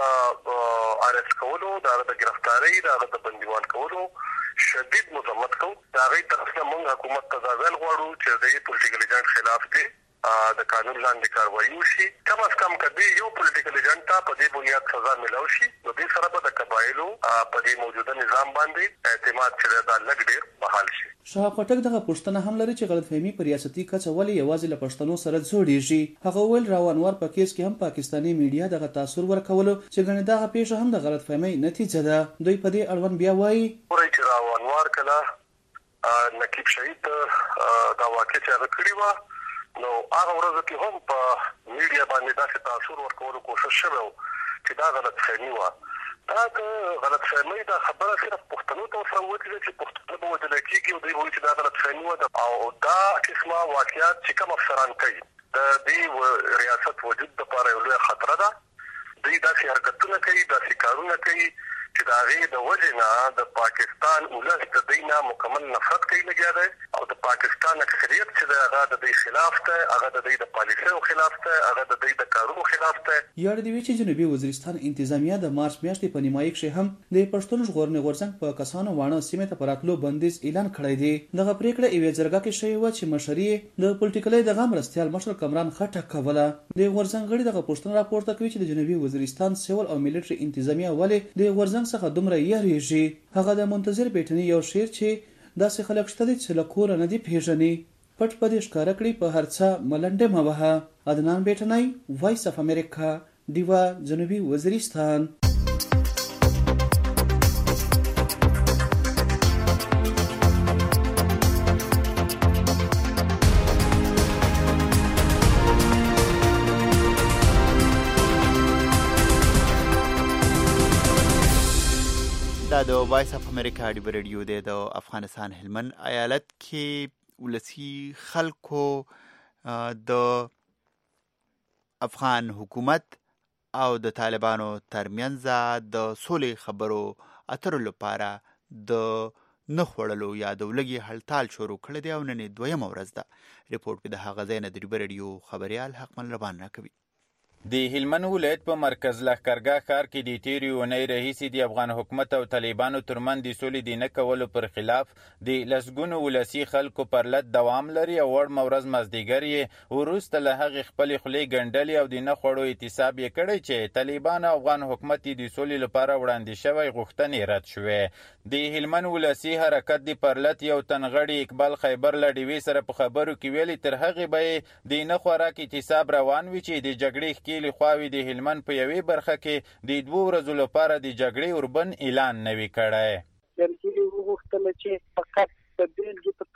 دې ارست کولو د گرفتاری د بندیوان کولو شدید مذمت کوو. دا غي طرف نه موږ حکومت ته ځواب غواړو چې د پولیټیکل ایجنټ خلاف دی د قانون لاندې کاروایی وشي. کم از کم کدی یو پولیټیکل ایجنټ ته په دې بنیاد سزا ملو شي نو دې سره به د قبایلو په دې موجوده نظام باندې اعتماد چې دا لږ ډیر بحال شي. شاه خټک دغه پوښتنه هم لري چې غلطفهمي په ریاستي کچه ولې یوازې له پښتنو سره جوړیږي. هغه ویل راوانوار په کیس کې هم پاکستاني میډیا دغه تاثیر ورکولو چې ګڼه دغه پیښه هم د غلطفهمي نتیجه ده. دوی په دې اړوند بیا وایي چې راوانوار کله نقیب شهید دا واقع چې هغه کړی و نو هغه ورځ کې هم په میډیا باندې داسې تاثیر ورکولو کوشش شوی چې دا غلط فهمي و. دا غلط فهمي دا خبره صرف پښتنو ته سره وکړي چې پښتنو به وجل کېږي او دوی وایي چې دا غلط فهمي و او دا قسمه واقعیات چې کوم افسران کوي د دې ریاست وجود لپاره یو لوی خطر ده. دوی داسې حرکتونه کوي داسې کارونه کوي چې دا غي د وجنه د پاکستان ولس د دینه مکمل نفرت کوي لګیا دی او د پاکستان اکثریت چې هغه د دې خلاف ته هغه د دې د پالیسیو خلاف ته هغه د دې د کارونو خلاف ته. یاد دی چې جنوبي وزیرستان انتظامیه د مارچ میاشتې په نیمایي کې هم د پښتون ژغورنې غورځنګ په کسانو وانه سیمه ته پراتلو بندیز اعلان کړی دی. دغه پریکړه ایوه جرګه کې شوی و چې مشري د پولیټیکلي دغه مرستيال مشر کمران خټک کوله. د غورځنګ غړي دغه پښتون راپورته کوي چې د جنوبي وزیرستان سیول او ملټري انتظامیه ولې د غورځنګ څخه دومره یریږي. هغه د منتظر بیٹنی یو شعر چې داسې خلک شته چې له کوره نه دي پیژني پټ پدې ښکارا کړی په هرڅه ملنډه موه. عدنان بیٹنی وایس اف امریکا دیوا جنوبي وزیرستان. دا د وایس اف امریکا دی ریډیو دی د افغانستان هلمند ایالت کې ولسی خلکو د افغان حکومت او د طالبانو ترمنځ د سولې خبرو اترو لپاره د نه خوړلو یا د ولګي هلتال شروع کړی دی او نن دویم ورځ ده. ریپورت په د هغه ځای نه د ریډیو خبريال حقمن ربان راکوي. د هلمند ولایت په مرکز لښکرګاه ښار کې د تیرې اونۍ راهیسې د افغان حکومت او طالبانو ترمنځ د سولې د نه کولو پر خلاف د لسګونو ولسي خلکو پر لټ دوام لري او وړمه ورځ مازدیګر یې وروسته له هغې خپلې خولې ګنډلې او د نه خوړو اعتصاب یې کړی چې طالبان او افغان حکومت د سولې لپاره وړاندې شوی غوښتنې رد شوې. د هلمند ولسي حرکت د پر لټ یو تنغړي اقبال خیبر له ډیوې سره په خبرو کې ویلي تر هغې به یې د نه خوراک اعتصاب روان وي چې د جګړې ښکېلې خواوې د هلمند په یوې برخه کې د دوو ورځو لپاره د جګړې اوربند اعلان نه وي کړی. جرګې وغوښتله چې فقط د بېلګې په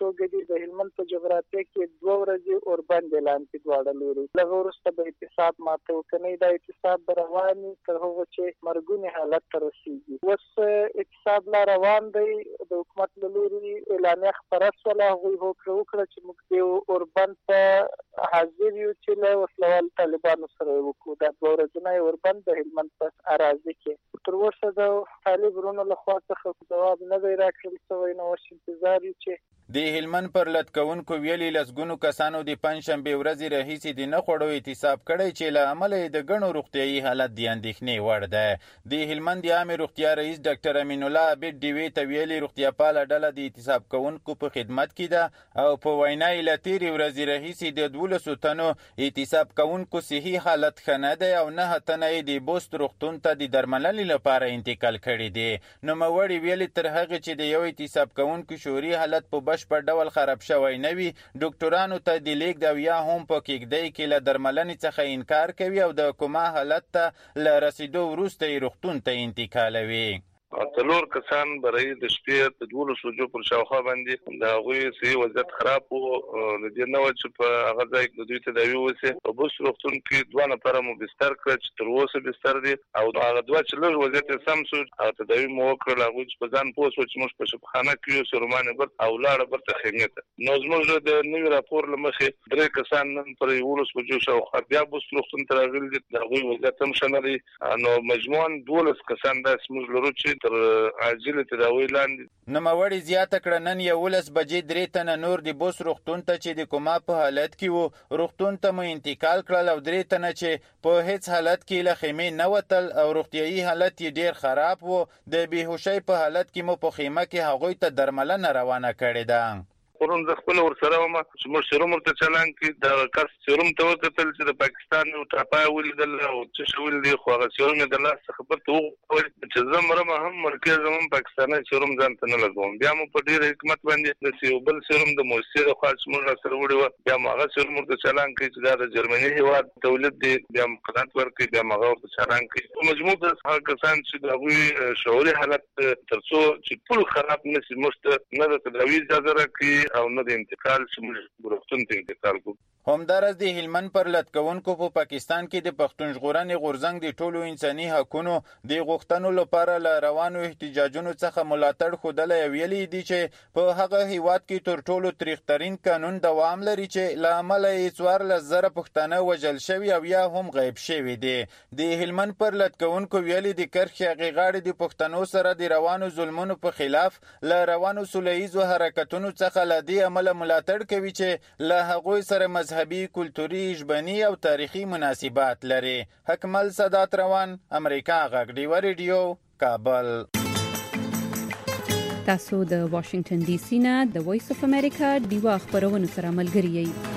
توګه دي د هلمند په جغرافیه کې دوه ورځې اوربند اعلان کړي دواړه لوري. لږ وروسته به اعتصاب ماته وکنی دا اعتصاب به روان تر هغه چې مرګونی حالت ته رسیږي. اوس اعتصاب لا روان دی. د حکومت له لوري اعلامیه خپره شوله. هغوی هوکړه وکړه چې موږ د اوربند په حاضر یو چې له وسلوال طالبانو سره یې وکړو. دا دوه ورځنی اوربند د هلمند په اراضي کې تر اوسه د طالب وروڼو لخوا څخه جواب نه دی راکړل شوی. نو اوس انتظار یو چې د هلمند پر لټ کوونکو ویلي لسګونو کسانو د پنځشنبې ورځې راهیسې د نه خوړو اعتصاب کړی چې له امله یې د ګڼو روغتیایي حالت د اندېښنې وړ دی. د هلمند د عامې روغتیا رئیس ډاکټر امین الله عابد ډیوې ته ویلي روغتیاپاله ډله د اعتصاب کوونکو په خدمت کې ده او په وینا یې له تېرې ورځې راهیسې د دولسو تنو اعتصاب کوونکو صحي حالت ښه نه دی او نهه تنه یې د بوست روغتون ته د درملنې لپاره انتقال کړي دي. نوموړي ویلي تر هغې چې د یو اعتصاب کوونکو شعوري حالت په په ډول خراب شوی نه وي ډاکټرانو ته د لیږد او یا هم په کېږدۍ کې له درملنې څخه انکار کوي او د کوما حالت ته له رسیدو وروسته یې روغتون ته انتقالوي. څلور کسان برای د شپې په دولسو بجو پر شاوخوا باندې د هغوی صحي وضعیت خراب و. د دې نه وه چې په هغه ځای کې د دوی تداوي وسي. په بوست روغتون کې دوه نفره مو بستر کړه چې تر اوسه بستر دي او هغه دوه چې لږ وضعیت یې سم شو هغه تداوي مو وکړل. هغوی چې په ځان پوه شو چې موږ په شفاخانه کې یو سرومان بر او لاړه برته خیمې ته. نو زموږ د نوي راپور له مخې درې کسان نن پر یولس بجو شاوخوا بیا بوست روغتون ته راغلي دي. د هغوی وضعیت هم ښه نه دی. نو مجموعاً دولس کسان داسې موږ لرو چې تر عاجل تداوی لاندې. نوموړي زیاته کړه نن یولس بجې درې تنه نور د بوس روغتون ته چې د کوما په حالت کې وو روغتون ته مو انتقال کړل او درې تنه چې په هیڅ حالت کې له خیمې نه وتل او روغتیایي حالت یې ډیر خراب وو. د بېهوشۍ په حالت کې مو په خیمه کې هغوی ته درملنه روانه کړې ده. پرون زه خپل ورسره وم چې موږ سیروم ورته چالان کړي. د کس سیروم ته وکتل چې د پاکستان یو ټاپای ولیدل او څه شی ولیدل خو هغه سیروم یې د لاس څخه پرته وغوړ چې زه مرم هم مرکز هم پاکستاني سیروم ځان ته نه لګوم. بیا مو په ډېر حکمت باندې د یو بل سیروم د موسسې لخوا چې موږ راسره وړي وو بیا مو هغه سیروم ورته چالان کړي چې دا د جرمني هېواد تولید دی. بیا مو قناعت ورکړي بیا مو هغه ورته چالان کړي. په مجموع د هغه کسان چې د هغوی شعوري حالت تر څو چې ټول خراب نه شي موږ ته نه د تداوي اجازه راکړي او نه د انتقال همدارس د هلمند پر لټ کوونکو په پاکستان کې د پښتون ژغورنې غورځنګ د ټولو انساني حقونو د غوښتنو لپاره له روانو احتجاجونو څخه ملاتړ ښودلی او ویلي دي چې په هغه هیواد کې تر ټولو تریخترین قانون دوام لري چې له امله یې څوارلس زره پښتانه وژل شوي او یا هم غیب شوي دي. د هلمند پر لټ کوونکو ویلي د کرښې هغې غاړې د پښتنو سره د روانو ظلمونو په خلاف له روانو سوله ییزو حرکتونو څخه له دې امله ملاتړ کوي چې له هغوی سره مذهبي، کلتوري، ژبني او تاریخي مناسبات لري. حکمل سادات روان، امریکا غږ ډیوه ریډیو، کابل. تاسو د واشنگټن ډي سي نه د وایس اف امریکا ډیوه خبرونه سره ملګری یئ.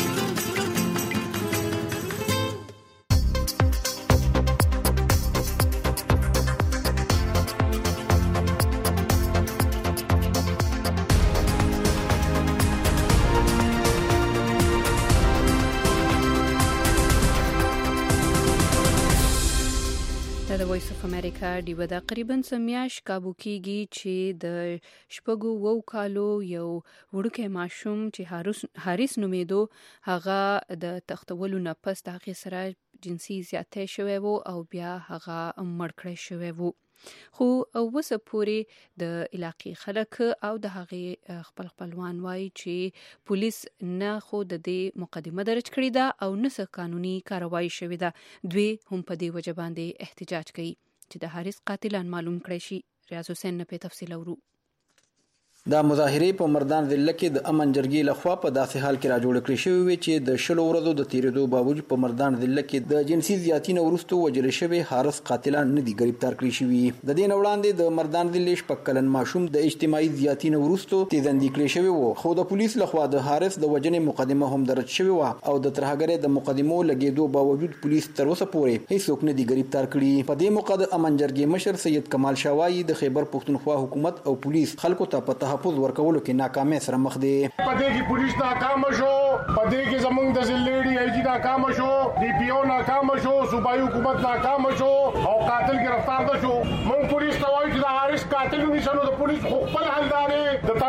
د وایس اف امریکا ډیوه د تقریبا سمیاش کابو کیږي چې د شپږو وو کالو یو وړوکی ماشوم چې حارث نومیدو هغه د تختولو نه پس د هغې سره جنسي زیاتی شوی وو او بیا هغه مړ کړی شوی وو. خو اوسه پورې د علاقې خلک او د هغې خپل خپلوان وایي چې پولیس نه خو د دې مقدمه درج کړې ده او نه څه قانوني کاروایی شوې ده. دوی هم په دې وجه باندې احتجاج کوي چې د حارث قاتلان معلوم کړی شي. ریاض حسین نه په تفصیل اورو. دا مظاهرې په مردان ضلع کې د امن جرګې لخوا په داسې حال کې راجوړ کړې شوې وي چې د شلو ورځو د تیریدو باوجود په مردان ضلع کې د جنسي زیاتي نه وروسته وژل شوي حارث قاتلان نه دي ګرفتار کړي شوي. د دې نه وړاندې د مردان ضلع شپږ کلن ماشوم د اجتماعي زیاتي نه وروسته تیزندي کړی شوی و، خو د پولیس لخوا د حارث د وژنې مقدمه هم درج شوې وه او د ترهګرۍ د مقدمو لګېدو باوجود پولیس تر اوسه پورې هیڅوک نه دي ګرفتار کړي. په دې موقع د امن جرګې مشر سید کمال شاوایی د خیبر پښتونخوا حکومت او پولیس خلکو ته په تحفظ ورکولو کې ناکامۍ سره مخ دي. پدې کې پولیس ناکام شو، پدې کې زمونږ د ضلع ای جی ناکام شو، ډي پی او ناکام شو، صوبایي حکومت ناکام شو او قاتل گرفتار ده شو. مونږ پولیس ته وایو چې د حارث قاتل ونیسو. د پولیس خو خپل حل داري د تړلې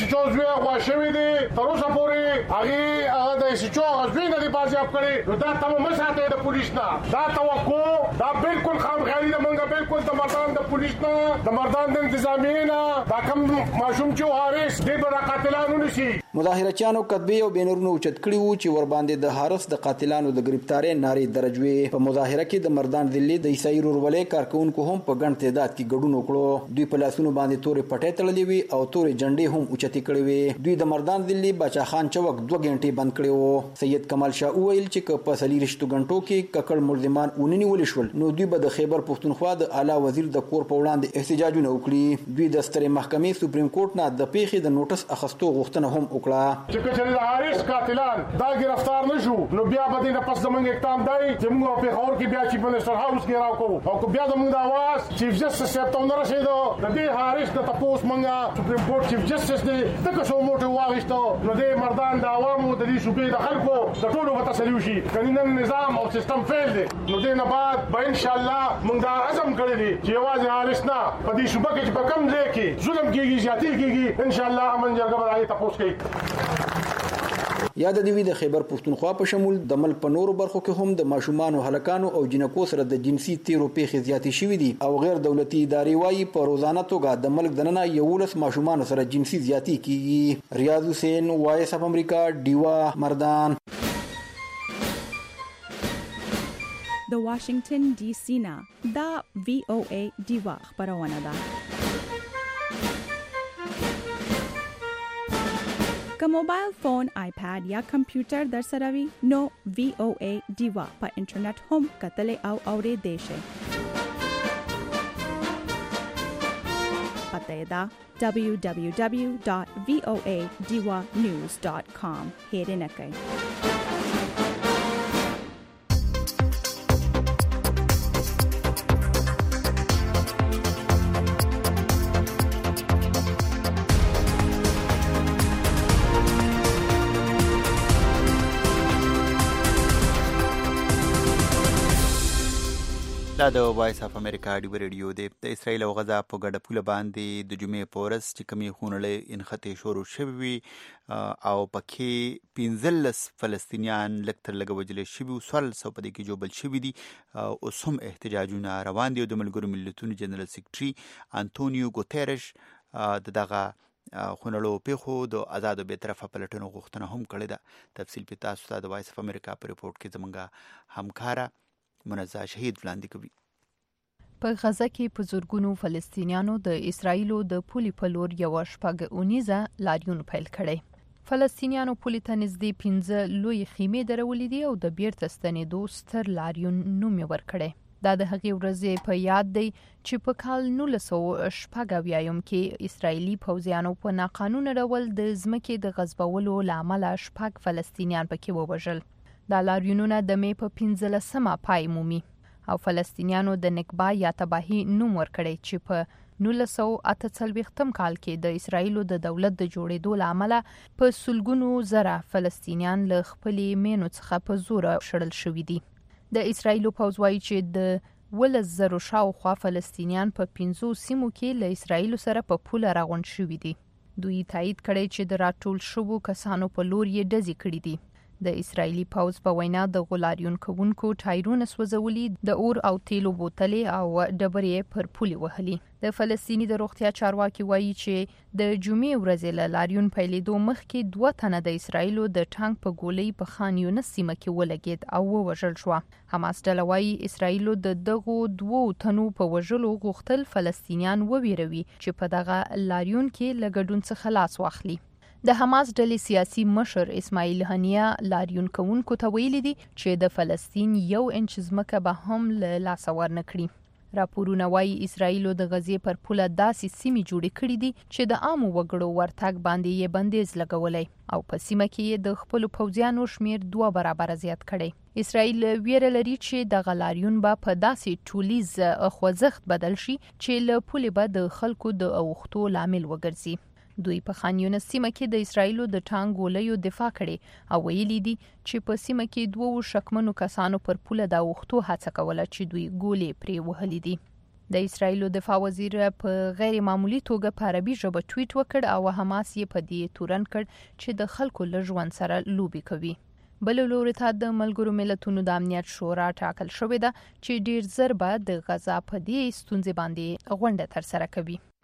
ایسچو زوی غوښوي دي تر اوسه پورې هغه هغه د ایسچو غوښوي نه دي بازیاب کړي نو دا تمام مساته د پولیس نه دا توقع دا بالکل خامخالي د منګه بالکل د مردان د پولیس نه د مردان د انتظامیې نه دا کوم ماشوم چې حارس دی به قاتلانو نشي. مظاهرچیانو کتبې او بینرونه اوچت کړي وو چې ور باندې د حارس د قاتلانو د گرفتارۍ نارې درجوي. په مظاهره کې د مردان ضلع د عیسائی رورولۍ کارکونکو هم په ګڼ تعداد کې ګډون وکړو. دوی په لاسونو باندې تورې پټې تړلې وي او تورې جنډې هم اوچتې کړې وي. دوی د مردان ضلع باچا خان چوک دوه غنټې بند کړی وو. سید کمال شاه وویل چې په سلی رښتو غنټو کې ککړ ملزمان ونیول شول نو دوی به د خیبر پښتونخوا د اعلی وزیر د کور په وړاندې احتجاجونه وکړي. دوی د سترې محکمې سپریم کورټ نه د پیښې د نوټس اخستو غوښتنه هم وکړه. چې کچې د حارس قاتلان دا گرفتار نشو نو بیا به دې پس زمونږ اقدام دی چې موږ په خور کې بیا چې په منسټر هاوس کې راوکو او بیا زمونږ د आवाज چیف جسټس صاحب ته نه رسیدو د دې حارس د تاسو منګه سپریم کورټ چیف جسټس دې دغه څو موټه واغښتو نو دې مردان د عوامو د دې صوبې د خلکو د ټولو په تسلیو شي کني نظام او سیستم فیل دی نو دې نه بعد به ان شاء الله موږ دا عزم کړی دی چې یوازې حارس نه په دې صوبې کې په کم ځای کې ظلم کېږي زیاتی کېږي ان شاء الله امن جرګه به تاسو کوي. یاد دی وی د خیبر پښتونخوا په شمول د ملک په نورو برخو کې هم د ماشومان او هلکانو او جنکو سره د جنسي تیرو پیښې زیاتې شوې دي او غیر دولتي ادارې وايي په روزانه توګه د ملک دننه یولس ماشومان سره جنسي زیاتې کیږي. ریاض حسین وایس اف امریکا دیوا مردان. د واشنگټن ډي سي نه دا وی او ای دیوا خبرونه ده. که موبایل فون، آیپاد یا کمپیوټر در سره وي نو وی او ای دیوا په انټرنیټ هم کتلې او اورېدې شئ. پته یې ده دبلیو دبلیو دبلیو ډاټ وی او ای دیوا نیوز ډاټ کام. هېرې نه کړئ. دا د وایس اف امریکا ډیو ریډیو دی. د اسرایل او غزا په ګډه پوله باندې د جمعې په ورځ چې کومې خونړۍ انخطې شروع شوې وي او پکې پنځلس فلسطینیان لږ تر لږه وژل شوي وو، څوارلس سوه په دې کې ژوبل شوي دي. اوس هم احتجاجونه روان دي او د ملګرو ملتونو جنرال سیکرټري انټونیو ګوتریش د دغه خونړو پیښو د آزاد او بېطرفه پلټنو غوښتنه هم کړې ده. تفصیل په تاسو ته د وایس اف امریکا په ریپورټ کې زموږ همکاره منزه شهید وړاندې کوي. په غزه کې په زورګونو فلسطینیانو د اسرایلو د پولي په لور یو شپږ اونیزه لاریون پیل کړی. فلسطینیانو پولي ته نږدې پنځه لوی خیمې درولې دي او د بیرته ستنېدو ستر لاریون نوم یې ورکړی. دا د هغې ورځې په یاد دی چې په کال نولس سوه شپږ اویایم کې اسرایلي پوځیانو په ناقانونه ډول د ځمکې د غصبولو له امله شپږ فلسطینیان پکې ووژل. دا لاریونونه د مې په پنځلسمه پای مومي او فلسطینیانو د نکبه یا تباهي نوم ورکړی چې په نولس سوه اته څلوېښتم کال کې د اسرایلو د دولت د جوړېدو له امله په سلګونو زره فلسطینیان له خپلې مینو څخه په زوره شړل شوي دي. د اسرایلو پوځ وایي چې د ولس زرو شاوخوا فلسطینیان په پنځو سیمو کې له اسرایلو سره په پوله راغونډ شوي دي. دوی تایید کړی چې د راټول شوو کسانو په لور یې ډزې کړي دي. د اسرایلی پوځ په وینا د غلاریون کوونکو ټایرونه سوځولي، د اور او تیلو بوتلې او ډبرې پر پولي وهلي. د فلسطیني د روغتیا چارواکي وایي چې د جمعې ورځې له لاریون پیلېدو مخکې دوه تنه د اسرایلو د ټانک په ګولۍ په خان یونس سیمه کې ولګېد او ووژل شوه. حماس ډله وایي اسرایلو د دغو دوو تنو په وژلو غوښتل فلسطینیان وویروي چې په دغه لاریون کې له ګډون څخه لاس واخلي. د حماس ډلې سیاسي مشر اسماعیل هنیه لاریون کوونکو ته ویلي دي چې د فلسطین یو انچ ځمکه به هم له لاسه ورنه کړي. راپورونه وایي اسرایلو د غزې پر پوله داسې سیمې جوړې کړې دي چې د عامو وګړو ورتګ باندې یې بندیز لګولی او په سیمه کې یې د خپلو پوځیانو شمیر دوه برابره زیات کړی. اسرایل ویره لري چې د لاریون به په داسې ټولیز خوځښت بدل شي چې له پولې به د خلکو د اوښتو لامل وګرځي. دوی په خان یونس سیمه کې د اسرایلو د ټانک ګولیو دفاع کړي او ویلي دي چې په سیمه کې دوه شکمنو کسانو پر پوله د اوښتو هڅه کوله چې دوی ګولې پرې وهلې دي. د اسرایل دفاع وزیر په غیر معمولی توګه په عربي ژبه ټویټ وکړ او حماس یې په دې تورن کړ چې د خلکو له ژوند سره لوبي کوي. بل لوري ته د ملګرو ملتونو د امنیت شورا ټاکل شوې ده چې ډیر زر به د غزا په دې ستونزې باندې غونډه تر سره کوي.